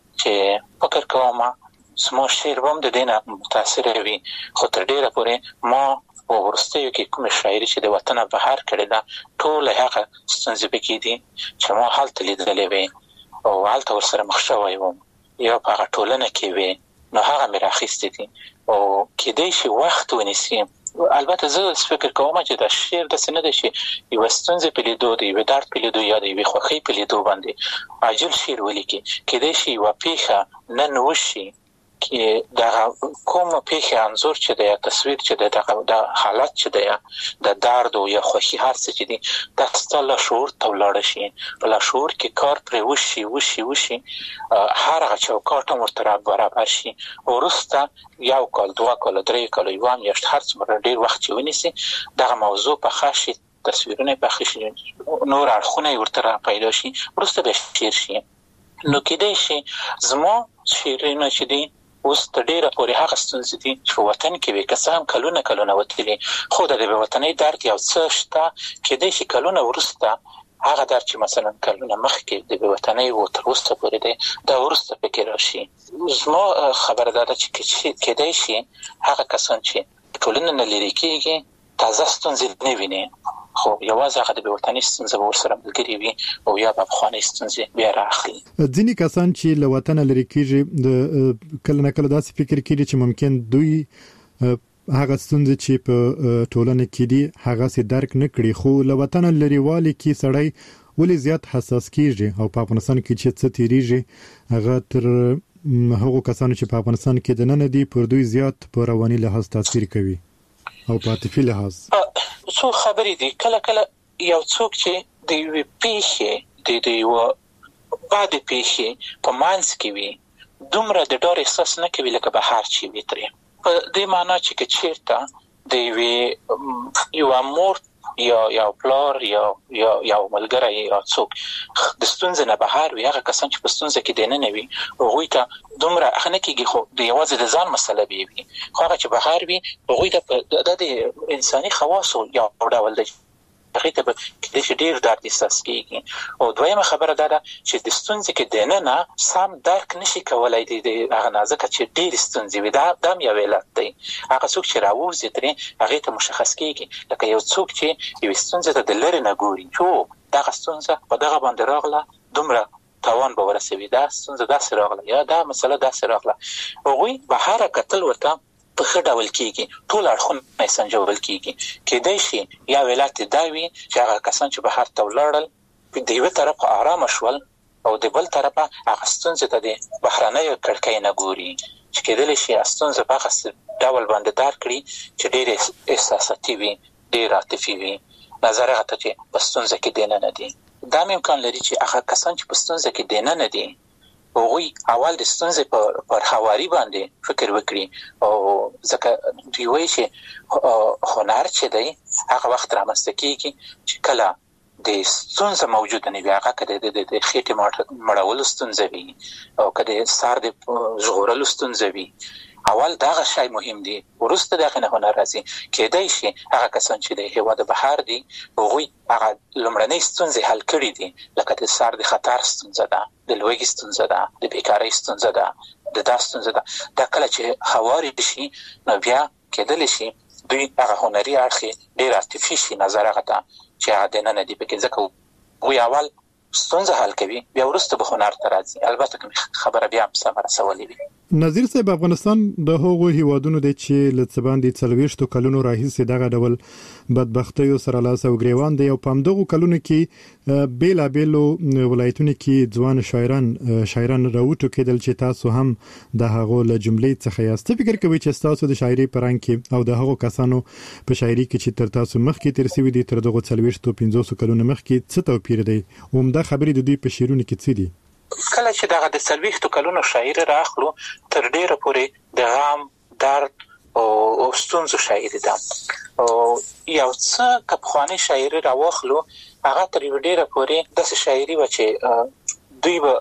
چې فکر کوم زما شعر هم د دې نه متاثره وي، خو تر ډېره پورې ما په وروستیو کې کومې شاعري چې د وطن بهر کړې ده ټوله هغه ستونزې پکې دي چې ما هلته لیدلې وې او هلته ورسره مخ شوی وم یا په هغه ټولنه کې وې، نو هغه مې راخیستې دي او کېدای شي وخت ونیسي. البته زه فکر کوم چې دا شعر داسې نه دی چې یوه ستونزې په لیدو د یوې درد په لیدو یا د یوې خوښۍ په لیدو باندې عاجل شعر ولیکي. کېدای شي یوه پیښه نن وشي کې دا کوم پیښه انځور چې دی، تصویر چې دی، دا حالت چې دی، د درد او یا خوښي هر څه چې دي دا ستا لاشعور ته ولاړه شي. په لاشعور کې کار پرې وشي هر هغه چوکاټ هم ورته برابر شي. وروسته 1 کال 2 کال 3 کال یوه میاشت هر څومره ډېر وخت چې ونیسي دغه موضوع پخه شي، تصویرونه پخه شي، نور اړخونه یې ورته را پیدا شي، وروسته به شعر شي. نو کېدای شي زما شعرونه چې دي اوس تر ډېره پورې هغه ستونزې دي چې په وطن کې وي، که څه هم کلونه وتلي، خو د بېوطنۍ درد یو څه شته. کېدای شي کلونه وروسته هغه درد چې مثلا کلونه مخکې د بېوطنۍ و تر اوسه پورې دی دا وروسته پکې راشي. زما خبره دا ده چې کېدای شي هغه کسان چې ټولنه نه لرې کېږي تازه ستونزې نه ویني، خو یوازې هغه د بېوطنۍ ستونزه به ورسره ملګري وي او یا به پخوانۍ ستونزې بیا راخلي. ځینې کسان چې له وطنه لرې کېږي د کله نه کله داسې فکر کوي چې ممکن دوی هغه ستونزې چې په ټولنه کې دي هغه سي درک نه کړي، خو له وطنه لرېوالي کې سړی ولې زیات حساس کېږي او په افغانستان کې چې څه تیریږي هغه تر هغو کسانو چې په افغانستان کې دننه دي پر دوی زیات په رواني لحاظ تاثیر کوي او په عاطفي لحاظ. څو خبرې دي. کله یو څوک چې د یوې پیښې د یوه بعد پیښې په منځ کې وي دومره د ډار احساس نه کوي لکه بهر چې وي ترې. په دې معنا چې که چېرته د یوه مور یا پلار یا ملګری یا څوک د ستونزې نه بهر وي، هغه کسان چې په ستونزه کې دننه وي هغوی ته دومره اخنه کېږي، خو د یوازې د ځان مسله به وي، خو هغه چې بهر وي هغوی ته د انساني خواصو یو ډول دی هغه ته د ډیر درد احساس کیږي. او دویمه خبره ده چې د ستونزې کې دننه سم درک نشي کولای د هغه نازکه چې ډیر ستونزې وي، دا یو علت دی. هغه څوک چې راوځي ترې هغه ته مشخص کیږي، لکه یو څوک چې یو ستونزې ته د لری نه ګوري چې دا ستونزه په دغه باندې راغله دومره تاوان به ورسوي، دا ستونزه داسې راغله یا دا مسله داسې راغله، هغوی به هر کتل ورته په ښه ډول کېږي، ټول اړخونه یې سنجول کېږي. کېدای شي یا علت دا وي چې هغه کسان چې بهر ته ولاړل د یوه طرفه ارامه شول او د بل طرفه هغه ستونزې ته د بهرنیو کړکۍ نه ګوري، چې کېدلی شي ستونزه په هغه ډول باندې درک کړي چې ډېر احساساتي وي، ډېر عاطفي وي، نظر هغه ته چې په ستونزه کې دننه دي. دا امکان لري چې هغه کسان چې په ستونزه کې دننه دي هغوی اول د ستونزې پر هواري باندې فکر وکړي، او ځکه دوی وایي چې هنر چې دی هغه وخت رامنځته کېږي چې کله د ستونزه موجوده نه وي، هغه که د خېټې مړولو ستونزه وي او که د سر د ژغورلو ستونزه وي، اول دغه شی مهم دی، وروسته دغه نه هنر راځي. کېدای شي هغه کسان چې د هېواد بهر دي هغوی هغه لومړنۍ ستونزې حل کړي دي، لکه د سر د خطر ستونزه ده، د لوږې ستونزه ده، د بیکارۍ ستونزه ده، د دا ستونزه ده. دا کله چې هواري شي نو بیا کېدلی شي دوی هغه هنري اړخ ډېر عاطفي شي نظر هغه ته چې هغه دننه دي پکې، ځکه هغوی اول ستونزه حل کوي بیا وروسته به هنر ته راځي. البته که خبره بیا هم سمه رسولې وي. نظیر صاحب، افغانستان د هغو هیوادونو دی چې له څه باندې 40 کلونو راهیسې دغه ډول بدبختیو سره لاس او ګریوان دی، او په همدغو کلونو کې بیلابیلو ولایتونو کې ځوان شاعران راوټوکېدل چې تاسو هم د هغو له جملې څخه یاست. فکر کوئ چې تاسو د شاعري پرنګ کې او د هغو کسانو په شاعري کې چې تر تاسو مخکې تیر شوي دي تر دغو 40-50 کلونو مخکې څه توپیر دی؟ عمده خبرې د دوی په شعرونو کې څه دي؟ کله چې دغه د 40 کلونو شاعري راخلو تر ډیره پورې د غم، درد او ستونزو شاعري ده، او یو څه که پخوانۍ شاعري راواخلو هغه تر ډیره پورې داسې شاعري وه چې دوی به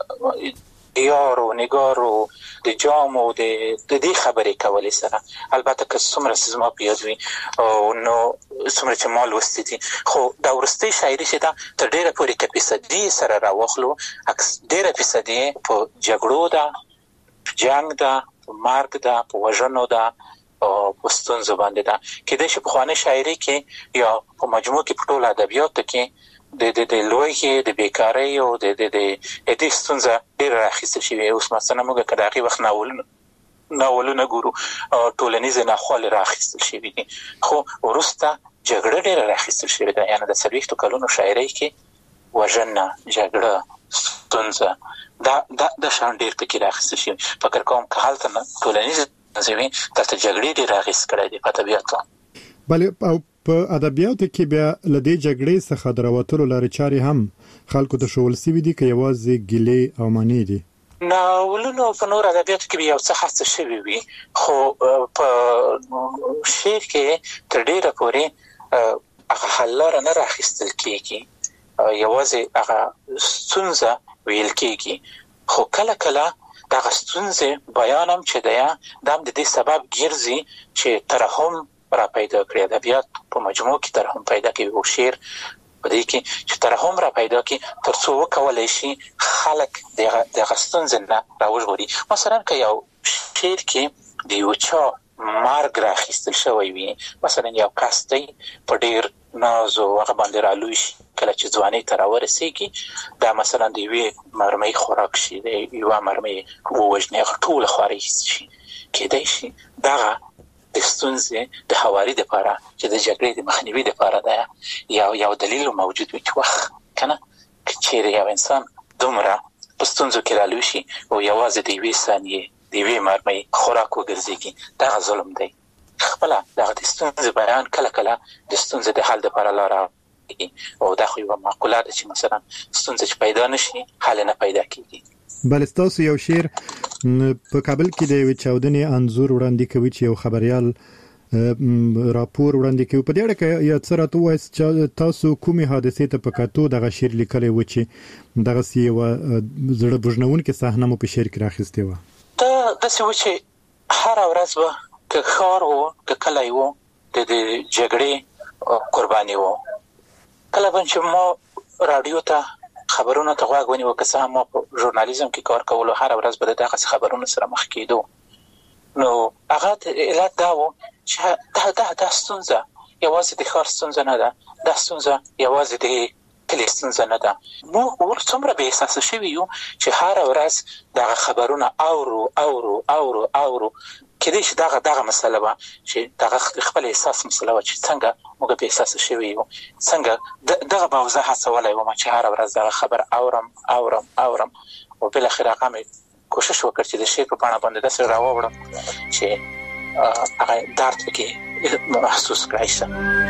دیار و نگار و د جام و د دې خبرې کولې سره. البته که څومره زما په یاد وي نو څومره چې ما لوستي دي، خو دا وروستۍ شاعري چې ده تر ډیره پورې که فیصدي سره راواخلو ډیره فیصدي په جګړو ده، په جنګ ده، په مرګ ده، په وژنو ده او په ستونزو باندې ده. کېدای شي پخوانۍ شاعري کې یا په مجموع کې په ټولو ادبیاتو کې د لوږې، د بیکارۍ او د دې ستونزه ډېره راخیستل شوې. اوس مثلا موږ که د هغې وخت ناولونه ګورو ټولنیزې ناخوالې راخیستل شوې دي، خو وروسته جګړه ډېره راخیستل شوې ده. یعنې د 40 کلونو شاعرۍ کې وژنه، جګړه، ستونزه دا شان ډېر پکې راخیستل شوي. فکر کوم که هلته ټولنیزې ستونزې وي دلته جګړې ډېر اغېز کړی دی په ادبیاتو. بله، او په ادبیاتو کې بیا له دې جګړې څخه د راوتلو لارې چارې هم خلکو ته ښوول سوي دي که یوازې ګیلې او منې دي؟ ناولونو په نور ادبیاتو کې یو څه هڅه شوې وي، خو په شعر کې تر ډېره پورې هغه حل لاره نه راخیستل کېږي، یوازې هغه ستونزه ویل کېږي. خو کله کله دغه ستونزې بیان هم چې دی دا هم د دې سبب ګرځي چې ترحم را پیدا کړي. ادبیات په مجموع کې ترحم پیدا کوي او شعر په دې کې چې ترحم را پیدا کړي تر څو وکولای شي خلک دغه ستونزې نه راوژغوري. مثلا که یو شعر کې د یو چا مرګ راخیستل شوی وي، مثلا یو کس دی په ډېر ناز او هغه باندې رالوی شي، کله چې ځوانۍ ته راورسېږي دا مثلا د یوې مرمۍ خوراک شي، د یوه مرمۍ ووژني، هغه ټوله خوارۍ شي. کېدای شي دغه د ستونزې د هواري دپاره چې د جګړې د مخنیوي دپاره ده یو دلیل موجود وي چې وخت کنه که چیرې یو انسان دومره په ستونزو کې رالوی شي او یوازې د یوې ثانیې د یوې مرمۍ خوراک وګرځېږي، دغه ظلم دی. خپله دغه د ستونزې بیان کله کله د ستونزې د حل دپاره لاره او دا خو یوه معقوله ده چې مثلا ستونزه چې پیدا نشي حل نه پیدا کېږي. بل ستاسو یو شعر په کابل کې د یوې چاودنې انځور وړاندې کوي چې یو خبریال راپور وړاندې کوي. په دې اړه کې یا څه راته وایي چې تاسو کومې حادثې ته په کتو دغه شعر لیکلی و چې دغه یو زړه بوجنونکې صحنه مو په شعر کې راخیستې وه؟ داسې و چې هر ورځ به که ښار و که کلی و د جګړې قرباني و. کله به چې ما راډیو ته خبرونه ته غوږ ونیو، که څه هم ما په ژورنالیزم کې کار کولو، هر ورځ به د دغسې خبرونو سره مخ کېدو. نو هغه علت دا و چې دا ستونزه یوازې د ښار ستونزه نه ده، دا ستونزه یوازې د کلي ستونزه نه ده. موږ څومره بې احساسه شوي یو چې هر ورځ دغه خبرونه اورو کېدای شي دغه مسله وه چې دغه خپل احساس مسله وه چې څنګه موږ بې احساسه شوي یو، څنګه دغه به زه هڅولی وم چې هر ورځ دغه خبر اورم او بالاخره هغه مې کوشش وکړ چې د شعر په بڼه باندې داسې راوړم چې هغه درد پکې محسوس کړای شي.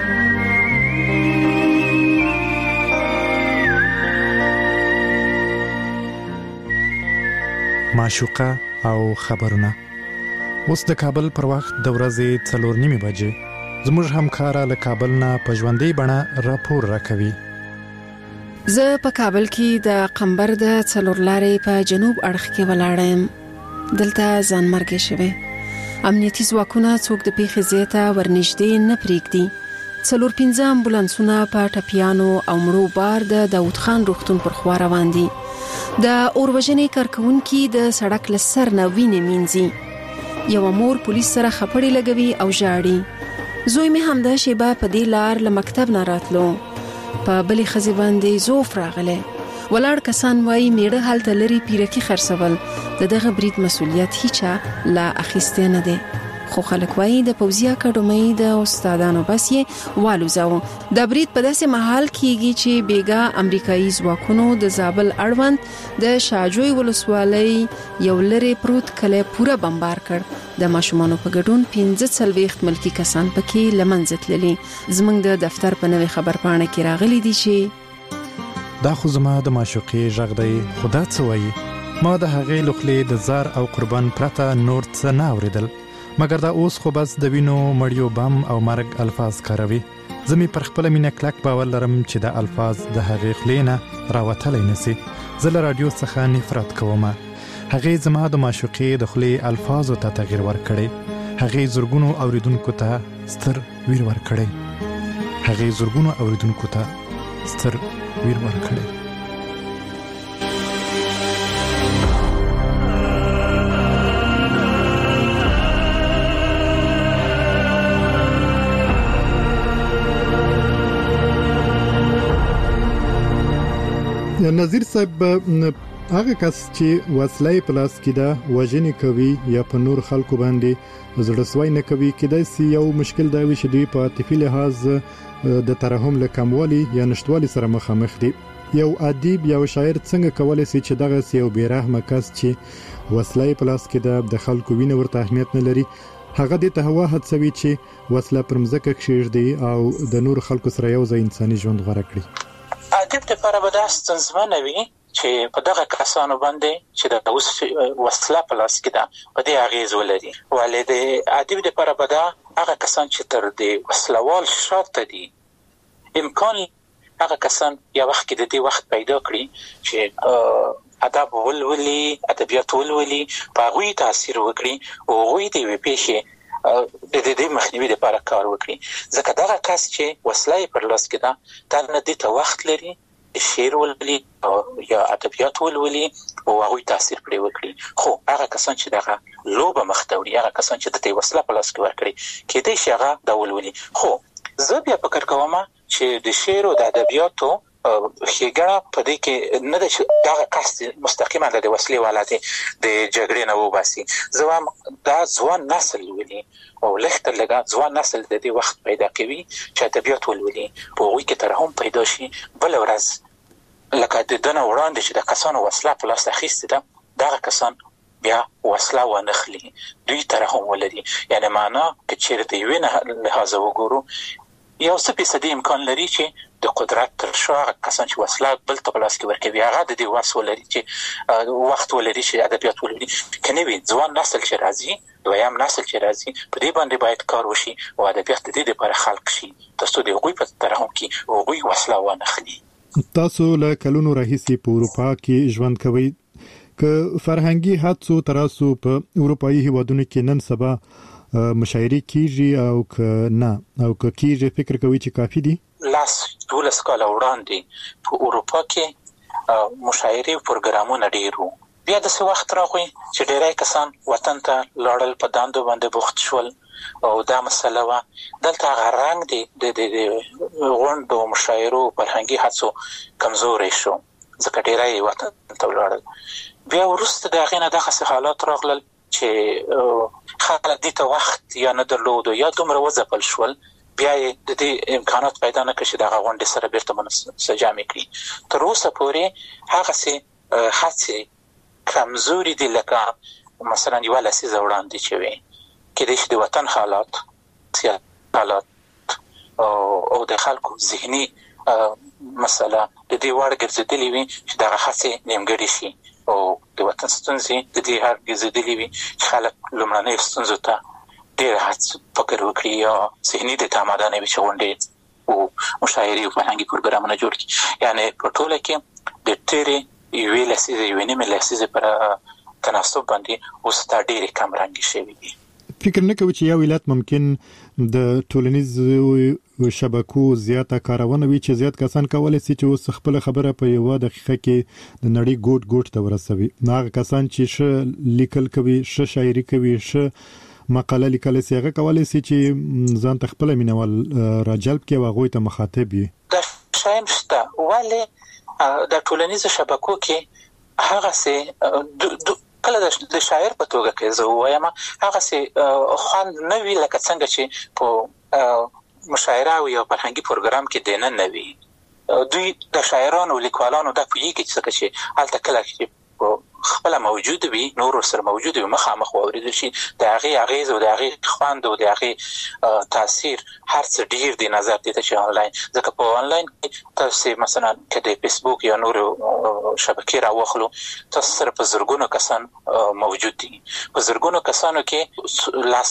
معشوقه او خبرونه. اوس د کابل پر وخت د ورځې 4:30 بجې زموږ همکاره له کابل نه په ژوندۍ بڼه راپور راکوي. زه په کابل کې د قمبر د څلور لارې په جنوب اړخ کې ولاړم. دلته ځانمرګي شوی. امنیتي ځواکونه څوک د پیښې ځای ته ورنږدې نه پرېږدي. 4-5 امبولانسونه په ټپیانو او مړو بار د داود خان روغتون پر خوا روان دي. د اوروژنې کارکونکي د سړک له سر نه وینې مینځي. یو مور پولیس سره خپړې لګوي او ژاړي. زوی مې همدا شیبه په دې لار له مکتب نه راتلو. په بلې خزي باندې زوف راغله. ولاړ کسان وایي میړه هلته لري پیرکی خرڅول دغه برید مسؤلیت هیڅ لا اخیسته نه دی. خو خلک وایي د پوځي اکاډمۍ د استادانو بس یې والوزاو. د برید په داسې محل کېږي چې بیګا امریکایي ځواکونو د زابل اړوند د شاجوی ولسوالۍ یو لري پروت کلی پوره بمبار کړ. د ماشومانو په ګډون 45 ملکی کسان پکې لمنځه تللي. زمونږ د دفتر په نوې خبرپاڼه کې راغلي دي چې دا خو زما د معشوقې غږ دی، خدا څه وایي. ما د هغې لخلې د زار او قربان پرته نور څه نه اوریدل، مګر دا اوس خو بس د وینو مړیو بم او مرګ الفاظ کاروي. زمي پر خپل مینه کلک باور لرم چې د الفاظ د هغې خلې نه راوتلی نسی. زه له راډیو څخه نفرت کوم. هغې زما د معشوقې د خلې الفاظو ته تغییر ورکړی. هغې زرګونو اوریدونکو ته ستر ویر ورکړی. هغې زرګونو اوریدونکو ته ستر ویر ورکړی. نظیر صاحب، هغه کس چې وسلې پلاس کې دا وژنې کوي یا په نور خلکو باندې زړسوي نه کوي، کېدای شي یو مشکل دا وي چې دوی په عاطفي لحاظ د ترحم له کموالي یا نشټوالي سره مخامخ دي. یو ادیب یا شاعر څنګه کولای شي چې دغه یو بیرحمه کس چې وسلې پلاس کې د خلکو وینه ورته اهمیت نه لري، هغه د تهوا هڅوي چې وسله پر مځکه کښېږدي او د نور خلکو سره یو ځای انساني ژوند غوره کړي. ادیب لپاره به دا ستونزمنه وي چې په دغه کسانو باندې چې د اوس وسله په لاس کې ده په دې اغیز ولري. ولې د ادیب لپاره به دا هغه کسان چې تر دې وسلوال شاته دي، امکان هغه کسان یا وخت کې د دې وخت پیدا کړي چې ادب ولولي، ادبیات ولولي، په هغوی تاثیر وکړي او هغوی د یوې پیښې د دې مخنیوي لپاره کار وکړي. ځکه دغه کس چې وسله پر لاس کې ده دا نه دې ته وخت لري شعر ولولي یا ادبیات ولولي او هغوی تاثیر پرې وکړي. خو هغه کسان چې دغه لوبه مخته وړي، هغه کسان چې د دې وسله په لاس کې ورکړي، کېدای شي هغه دا ولولي. خو زه بیا فکر کوم چې د شعر او د ادبیاتو ښېګڼه په دې کې نه ده چې دغه کس مستقیما د وسلې والاتې د جګړې نه وباسي. زه وایم دا ځوان نسل ولولي او لږ لږه ځوان نسل د دې وخت پیدا کوي چې ادبیات ولولي، په هغوی کې ترحم پیدا شي. بله ورځ لکه د ده نه وړاندې چې د کسانو وسله په لاس اخیستې ده، دغه کسان بیا وسله ونخلي، دوی ترحم ولري. یعنې معنا که چېرې د یوې لحاظه وګورو، یو څه فیصدي امکان لري چې د قدرت تر شا کسان چې وسله بل ته په لاس کې ورکوي هغه د دې وس ولري چې وخت ولري چې ادبیات ولري که نه وي ځوان نسل چې راځي دویم نسل چې راځي په دې باندې باید کار وشي او ادبیات د دې لپاره خلق شي ترڅو د هغوی په ترحم کې هغوی وسله ونه خلي. تاسو له کلونو راهیسې په اروپا کې ژوند کوئ که فرهنګي حادثو تراسو په اروپאי هیوادونو کې نن سبا مشاعرې کیږي او که نه او که کیږي فکر کوي چې کافي دي؟ لاس 12 کاله وړاندې په اروپا کې مشاعرې او پروګرامونه ډېر وو. بیا د څه وخت راغی چې ډېری کسان وطن ته لاړل په دندو باندې بوخت شول او دا مسله وه. دلته هغه رنګ د غونډو مشاعرو فرهنګي حادثو کمزوری شو ځکه ډېری وطن ته ولاړل. بیا وروسته د هغې نه دغسې حالات راغلل چې خلک دې ته وخت یا نه درلودو یا دومره وځپل شول بیا یې د دې امکانات پیدا نه کړي چې دغه غونډې سره بیرته منسجمې کړي. تر اوسه پورې هغسې هڅې کمزوري دي لکه مثلا یوه لسیزه وړاندې چې وي کېدای شي د وطن حالات سیاسي حالات او د خلکو ذهني مسله د دې وړ ګرځېدلې وي چې دغه هڅې نیمګړې شي او د وطن ستونزې د دې هر ګرځېدلې وي چې خلک لومړنیو ستونزو ته ډېر فکر وکړي یا ذهني د تاماده نه وي چې غونډې او مشاعرې او فرهنګي پروګرامونه جوړ کړي. یعنې په ټوله کې د تېرې یوې لسیزې یوې نیمې لسیزې پر تناسب باندې اوس دا ډېرې کم رنګې شوي دي. فکر نه کوي چې یو ولایت ممکن د ټولنیزو شبکو زیاته کارونه وي چې زیات کسان کولای شي چې اوس خپل خبره په یو دقیقه کې د نړۍ ګوټ ګوټ ته ورسوي. هغه کسان چې ش لیکل کوي ش شاعري کوي ش مقاله لیکل شي هغه کولای شي چې ځان ته خپل مینوال راجلب کوي او هغه ته مخاطب وي. دا شایم شته ولی د ټولنیزو شبکو کې هغه سه کله د شاعر په توګه کې زه وایم هغه سه خوند نه وی لکه څنګه چې په مشاعره او یو فرهنګي پروګرام کې دینه نه وی. دوی د شاعرانو او لیکوالانو د پوهیږي چې هلته کله چې خپل موجود وي نور سره موجود وي مخامخ اوریدل شي د هغه اغیز او د هغه خوند او د هغه تاثیر هر څه ډیر دی نظر دي چې آنلاین ځکه په آنلاین تاسو مثلا کله فیسبوک یا نور شبکې راوخلو تاسو سره په زرګونو کسان موجود دي. په زرګونو کسانو کې لاس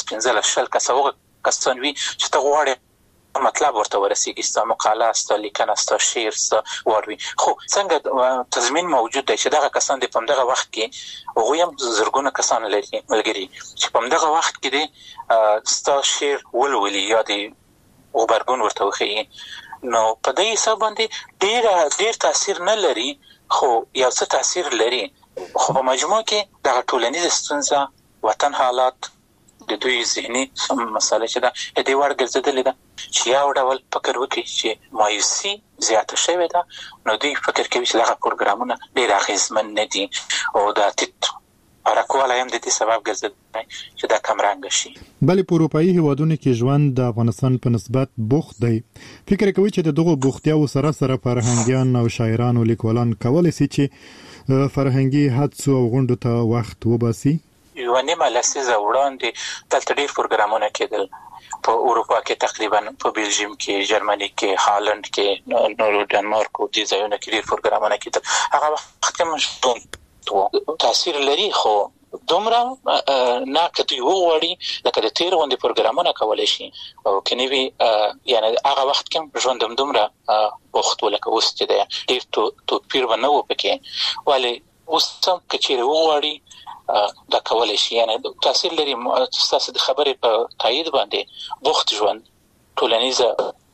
12 کسان وي چې ته غواړې مطلب ورته ورسیږي ستا مقاله ستا لیکنه ستا شعر ستا واروي خو څنګه تضمین موجود دی چې دغه کسان د پمدغه وخت کې هغوی هم زرګونه کسان لري ملګري چې پمدغه وخت کې دی ستا شعر ولولي یا د غبرګون ورته وښیي نو په دې حساب باندې ډیر تاثیر نه لري خو یو څه تاثیر لري خو په مجموع کې دغه ټولنیزه ستونزه وطن حالات د دوی ذهني مسله چې دا د دې وړ ګرځېدلې ده چې یو ډول فکر وکړي چې مایوسي زیاته شوې ده نو دوی فکر کوي چې دغه پروګرامونه ډېر اغېزمن نه دي او دا ټیټ حرکواله هم د دې سبب ګرځېدلی چې دا کم رنګه شي. بلې په اروپایي هیوادونو کې ژوند د افغانستان په نسبت بوخت دی. فکر کوي چې دغه بوختیاو سره سره فرهنګیان او شاعران او لیکوالان کولای شي چې فرهنګي حادثو او غونډو ته وخت وباسي. یو نیمه لسیزه وړاندې دلته ډېر پروګرامونه کېدل په اروپا کې تقریبا په بلژیم کې جرمني کې هالند کې نورو ډنمارک او دې ځایونو کې ډېر پروګرامونه کېدل. هغه وخت کې مشتون تاثیر لري خو دومره نه که دوی وغواړي لکه د تېر غوندې پروګرامونه کولی شي او که نه وي یعنې هغه وخت کې ژوند همدومره بوخت و لکه اوس چې دی ډېر توپیر به نه و پکې ولې اوس هم که چېرې وغواړي دا کولای شي یعنی تاثیر لري. تاسو د خبرې په تایید باندې بوخت ژوند ټولنیزه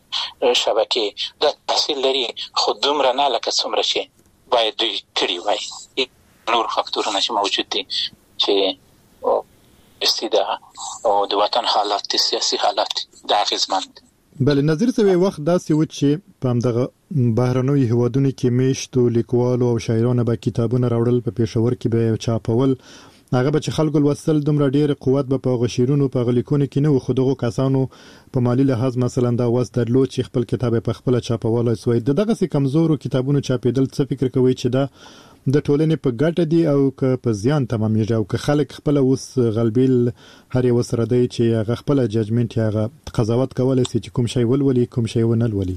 شبکې دا تاثیر لري خو دومره نه لکه څومره چې باید دوی کړي وای. نور فاکتورونه چې موجود دي چې استیدا او د وطن حالات سیاسي حالات دا اغېزمن دي. بل نظر څه وخت داسې و چې په همدغه بهرنوي هیوادونو کې میشتو لیکوالو او شاعرانو به کتابونه راوړل په پېښور کې به چاپول هغه به چې خلکو لوستل دومره ډیر قوت به په غشیرونو په غلیکونو کې نه و، خو دغه کسانو په مالی لحاظ مثلا دا وس درلود چې خپل کتاب په خپل چاپولای سوی. دغه سي کمزورو کتابونو چاپیدل څه فکر کوي چې دا د ټولنې په ګټه دی او که په زیان تمامېږي، او که خلک خپل اوس غلبیل هر یو سره دی چې هغه خپل ججمنټ هغه قضاوت کولای شي چې کوم شی ولولي کوم شی ونه ولولي؟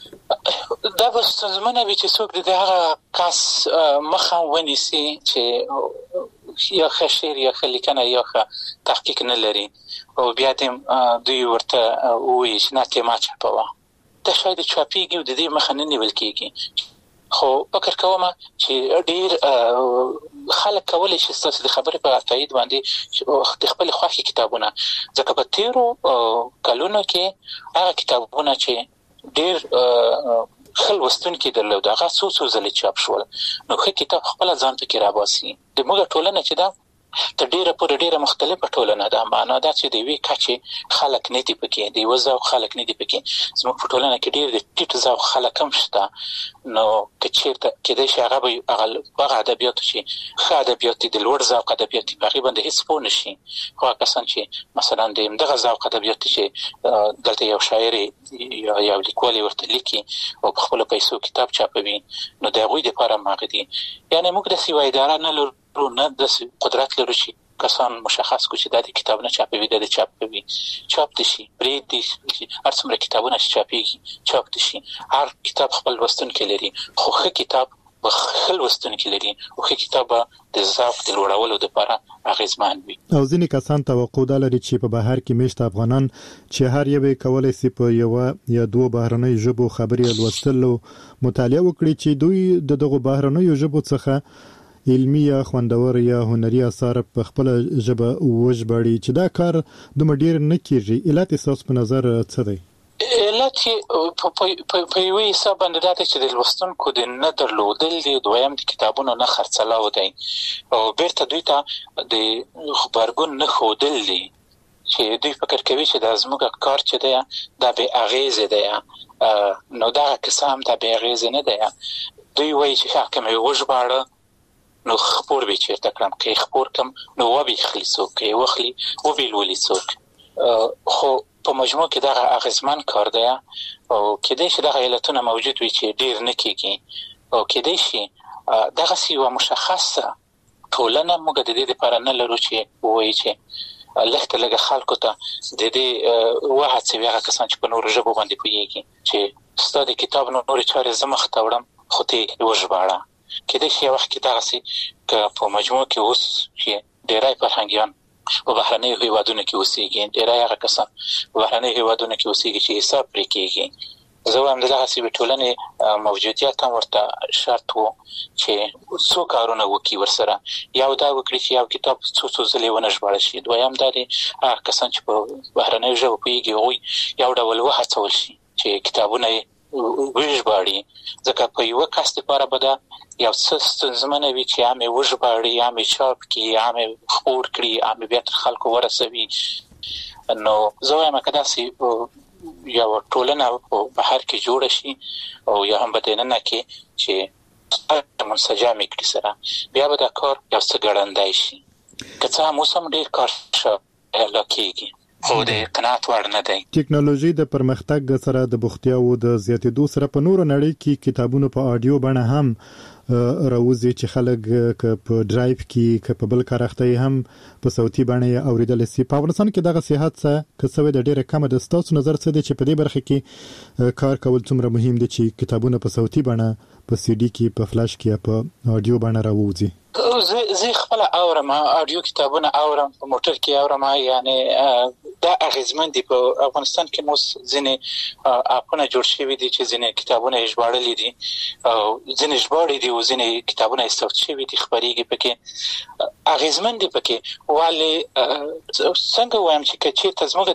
دا به ستونزمنه وي چې څوک د هغه کس مخه ونیسي چې یا ښه شعر یا ښه لیکنه یا ښه تحقیق نه لري او بیا دوی ورته وایي چې نه ما چاپوه. دا شاید چاپیږي او د دې مخه نه نیول کېږي. خو فکر کوم چې ډیر خلک کولی شي ستاسو د خبرې په تایید باندې د خپل خوښي کتابونه، ځکه په تیرو کلونو کې هغه کتابونه چې ډیر خل وستونکي درلود هغه څو ځله چاپ شول، نو ښه کتاب خپل ځان ته کې راباسي. د موږ ټولنه چې دا ته ډیره مختلفه ټولنه ده، معنا دا چې د وی کچې خلک نه دي پکې، د وزو خلک نه دي پکې. زموږ په ټولنه کې ډیر د ټیټ زو خلک هم شته، نو کچېرته کې د شغه هغه ادبیات شي ښه ادبیات د لوړ ذوق ادبیات تقریبا د هیڅ پونه شي. خو کسان چې مثلا د دغه ذوق ادبیات چې دلته یو شاعر یا یو لیکوال ورته لیکي او په خپل پیسو کتاب چاپوي، نو د غوی د لپاره ماغدي. یعنی موږ د سیوای اداره نه لرو، نه د قدرت لرو چې کسان مشخص کو چې د کتاب نه چاپوي د چاپوي چاپ دي شي پرې دي هر څومره کتابونه چې چاپيږي چاپ دي شي. هر کتاب خپل وستونکي لري، خو ښه کتاب خپل وستونکي لري او ښه کتاب د ذوق د لوړولو لپاره اغیزمن وي. او ځینې کسان توقع لري چې په بهر کې مشت افغانان چې هر یو کولای شي په یو یا دوه بهرنۍ ژبو خبري لوستل او مطالعه وکړي چې دوی دغه بهرنۍ ژبو څخه علمي یا خوندور یا هنري اثار په خپل ژبه وژباړي، چې دا کار دومره ډیر نه کیږي. علت اساس په نظر څه دی؟ علت په یوه حساب باندې دا چې د لوستونکو د نه درلودل دي، دویم د کتابونو نه خرڅلاو دی او بیرته دوی ته د خبرګون نه ښودل دي چې دوی فکر کوي چې د زموږ کار چې دی دا به اغیزه دی، نو دا قسم ته به اغیزه نه دی. دوی وایي چې حکم وژباړه نو خبر به چیرته کړم کې خبر کم نو و به خلیصو کې وخلی و به لولي څوک. خو په مجموع کې دا اغیزمن کار دی او کله چې دا علتونه موجود وي چې ډیر نه کیږي او کله چې دغه سی و مشخصه ټولنه موږ د دې لپاره نه لرو چې وایي چې لکه لږه خلکو ته د دې واحد څه هغه کسان چې په نور ژبه باندې پوهیږي چې ستاسو کتاب نور چارې زمخ تاوړم خو ته وژباړه کله چې وخت کې تاسو ک په مجموع کې اوس چې ډیرای فرهنګيان په بهرنۍ هیوادونو کې اوسېږي، ډیرای هغه کسان په بهرنۍ هیوادونو کې اوسېږي چې حساب پرې کېږي. زه وایم دغه سی ټولنې موجودیت هم ورته شرط وو چې څو کارونه وکړي ورسره، یو دا وکړي چې یو کتاب څو ځلې ونه ژباړل شي، دویم دا دی هغه کسان چې په بهرنۍ ژبه پوهیږي هغوی یو ډول وهڅول شي چې کتابونه وژباړي، ځکه په یو کس لپاره به دا یو څه ستونزمنه وي چې عامه وژباړي، عامه چاپ کړي، عامه خپور کړي، عامه بیا خلکو ورسوي. نو زه وایم کدا سي یو ټولنه په بهر کې جوړ شي او یا هم بدننه کې چې منسجم کړي سره بیا به دا کار یو څه ګړندای شي. که څه موسم ډیر کار شو لکېږي خو د قناعت وړ نه دی. ټیکنالوژي د پرمختګ سره د بوختیاو د زیاتېدو سره په نورو نړۍ کې کتابونو په آډیو بڼه هم راوځي چې خلک په ډرایو کې په بل کارخته هم په صوتي بڼه اوریدل شي. په افغانستان کې دغه صحت څه کسوي د ډیره کم د ستاسو نظر څه دی چې په دې برخه کې کار کول څومره مهم دي چې کتابونه په صوتي بڼه په سی ډي کې په فلاش کې په آډیو بڼه راوځي؟ زه خپل اورم آډیو کتابونه اورم په موټر کې اورم، یعنی دا اغیزمن دي. په افغانستان کې مو ځینې اپونه جوړ شوي دي چې ځینې کتابونه ژباړلي دي او ځینې ژباړلي دي او ځینې کتابونه استوت شوي دي خبريږي پکې اغیزمن دي پکې. والي څنګه وایم چې چې تاسو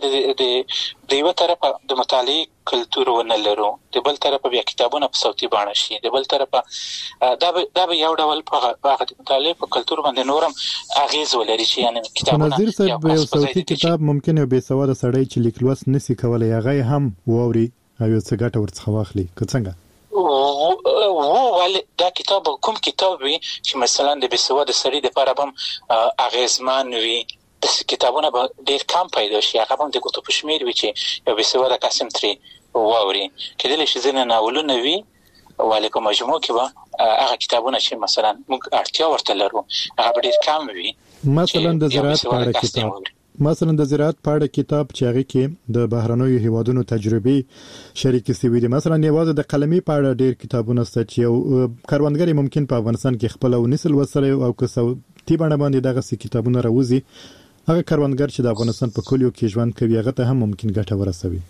د یو طرفه د مطالعه کلتور ونه لرو، د بل طرفه بیا کتابونه په صوتي بڼه شي، د بل طرفه دا به یو ډول په مطالعه په کلتور باندې نورم اغیز ولري چې یعنی کتابونه نظیر صاحب یو صوتي کتاب ممکن یو بے سواد سړی چې لیکلوس نسی کولای هغه هم ووري او څه ګټه ورڅخه واخلي که څنګه ول دا کتاب کوم کتاب وي چې مثلا د بسواده سړي د لپاره هم اغیزمان وي، د کتابونه به ډیر کم پیدا شي، هغه هم د ګوتو په شمیر وي چې یو بسواده قسم ترې واوري. کېدلی شي ځینې ناولونه وي ولې په مجموع کې به هغه کتابونه چې مثلا موږ اړتیا ورته لرو هغه ډیر کم وي. مثلا د زراعت په اړه کتاب، مثلا د زراعت په اړه کتاب چې هغه کې د بهرنیو هیوادونو تجربې شریکې شوي دي. مثلا یوازې د قلمي په اړه ډیر کتابونه شته چې یو کاروانګر ممکن په افغانستان کې خپل او نسل وسره او که صوتي باندې دغه کتابونه راوځي، هغه کاروانګر چې د افغانستان په کلیو کې ژوند کوي هغه ته هم ممکن ګټه ورسوي.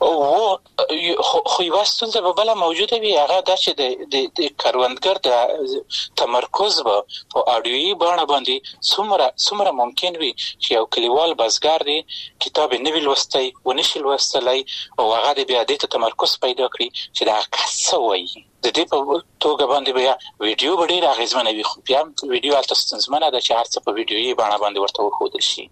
خو یو ستونزه به بل موجوده وي، هغه دا چې د کاروانګر د تمرکز به په اډیوي بڼه باندې څومره ممکن وي چې یو کلیوال بزګر دی کتاب نه وی لوستی و نشي لوستلی او هغه د بیا د تمرکز پیدا کړي چې دا څه وایي. د دې په توګه باندې بیا ویډیو به ډېر اغېزمنه وي، خو بیا ویډیو هلته ستونزمنه ده چې هر څه په ویډیويي بڼه باندې ورته وښودل شي.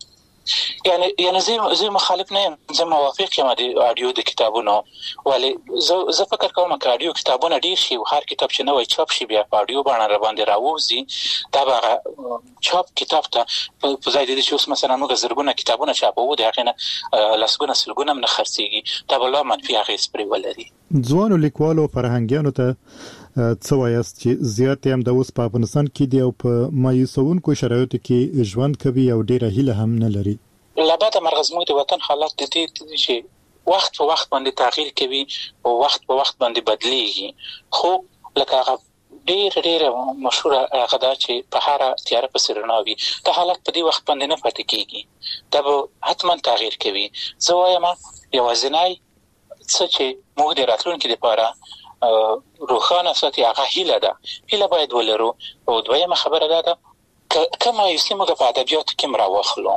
یعنی زه مخالف نه یم، زه موافق یم د اډیو د کتابونو، ولې زه فکر کوم چې اډیو کتابونه ډیر شي او هر کتاب چې نوی چاپ شي بیا په اډیو باندې را باندې راوځي، دا به چاپ کتاب ته په ځای د دې چې اوس مثلا موږ زرګونه کتابونه چاپو د هغې نه لسګونه سلګونه هم نه خرڅېږي، دا به لا منفي اغېز پرې ولري. ځوانو لیکوالو فرهنګیانو ته څه وایاست چې زیات هم د اوس په افغانستان کې دی او په مایوسونکو شرایطو کې ژوند کوي او ډیره هیله هم نه لري؟ لباده مرغ زموږ د وطن حالات د دې چې وخت په وخت باندې تغییر کوي او وخت په وخت باندې بدلیږي، خو لکه هغه ډیر مشهور هغه دا چې په هر تیاره پسې رڼا وي، دا حالت په دې وخت باندې نه پاتې کیږي، دا به حتما تغییر کوي. زه وایم یوازینی څه چې موږ د راتلونکي لپاره روښانه ساتي هغه هیله ده، هیله باید ولرو. او دویمه خبره ده که مایوسي موږ په ادبیاتو کې راواخلو،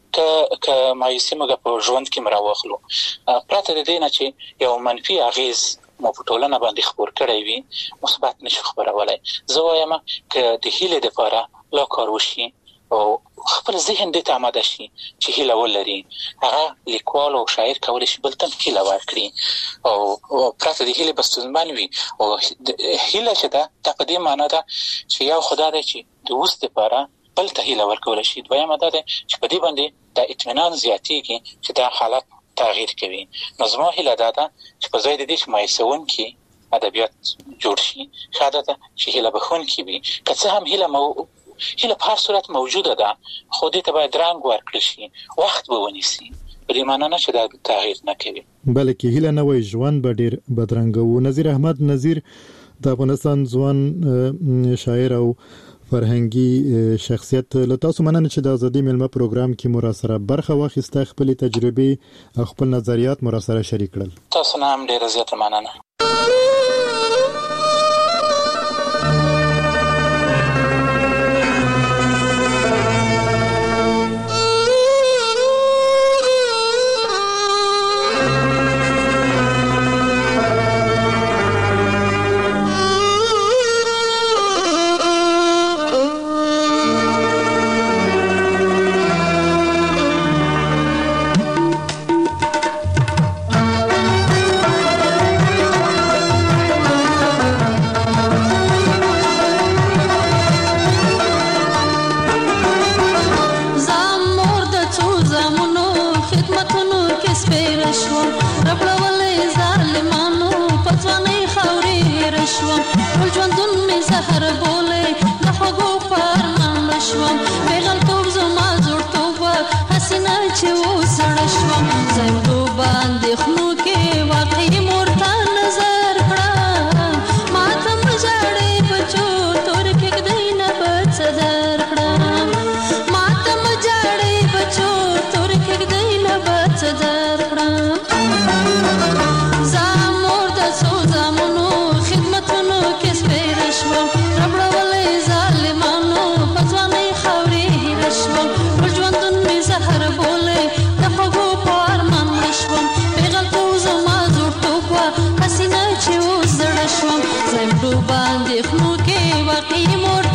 که مایوسي موږ په ژوند کې راواخلو، پرته د دې نه چې یو منفي اغېز مو په ټولنه باندې خپور کړی وي مثبت نشو خپرولای. زه وایم که د هیلې لپاره لا کار وشي او خپل ذهن دې ته آماده شي چې هیله ولري، هغه لیکوال او شاعر کولی شي بل ته هیله ورکړي او پرته د هیلې به ستونزمن وي. او هیله چې ده دا په دې معنا ده چې یو خدای دی چې د اوس دپاره بل ته هیله ورکولی شي، دویمه دا ده چې په دې باندې د اطمینان زیاتېږي چې دا حالت تغییر کوي. نو زما هیله دا ده چې په ځای د دې چې مایوسونکي ادبیات جوړ شي، ښه ده چې هیله بښونکي وي. که څه هم هیله په هر صورت موجوده ده، خو دې ته باید رنګ ورکړل شي، وخت به ونیسي، په دې معنا نه چې دا تغییر نه کوي بلکې هیله نه وای ژوند به ډیر بدرنګه و. نظیر احمد نظیر د افغانستان ځوان شاعر او فرهنګي شخصیت، له تاسو مننه چې د ازادي ملمه پروګرام کې مو سره برخه واخیسته، خپل تجربې او خپل نظریات مو سره شریک کړل. تاسو نه هم ډیره زیاته مننه. باندې خلو کې واقعي مور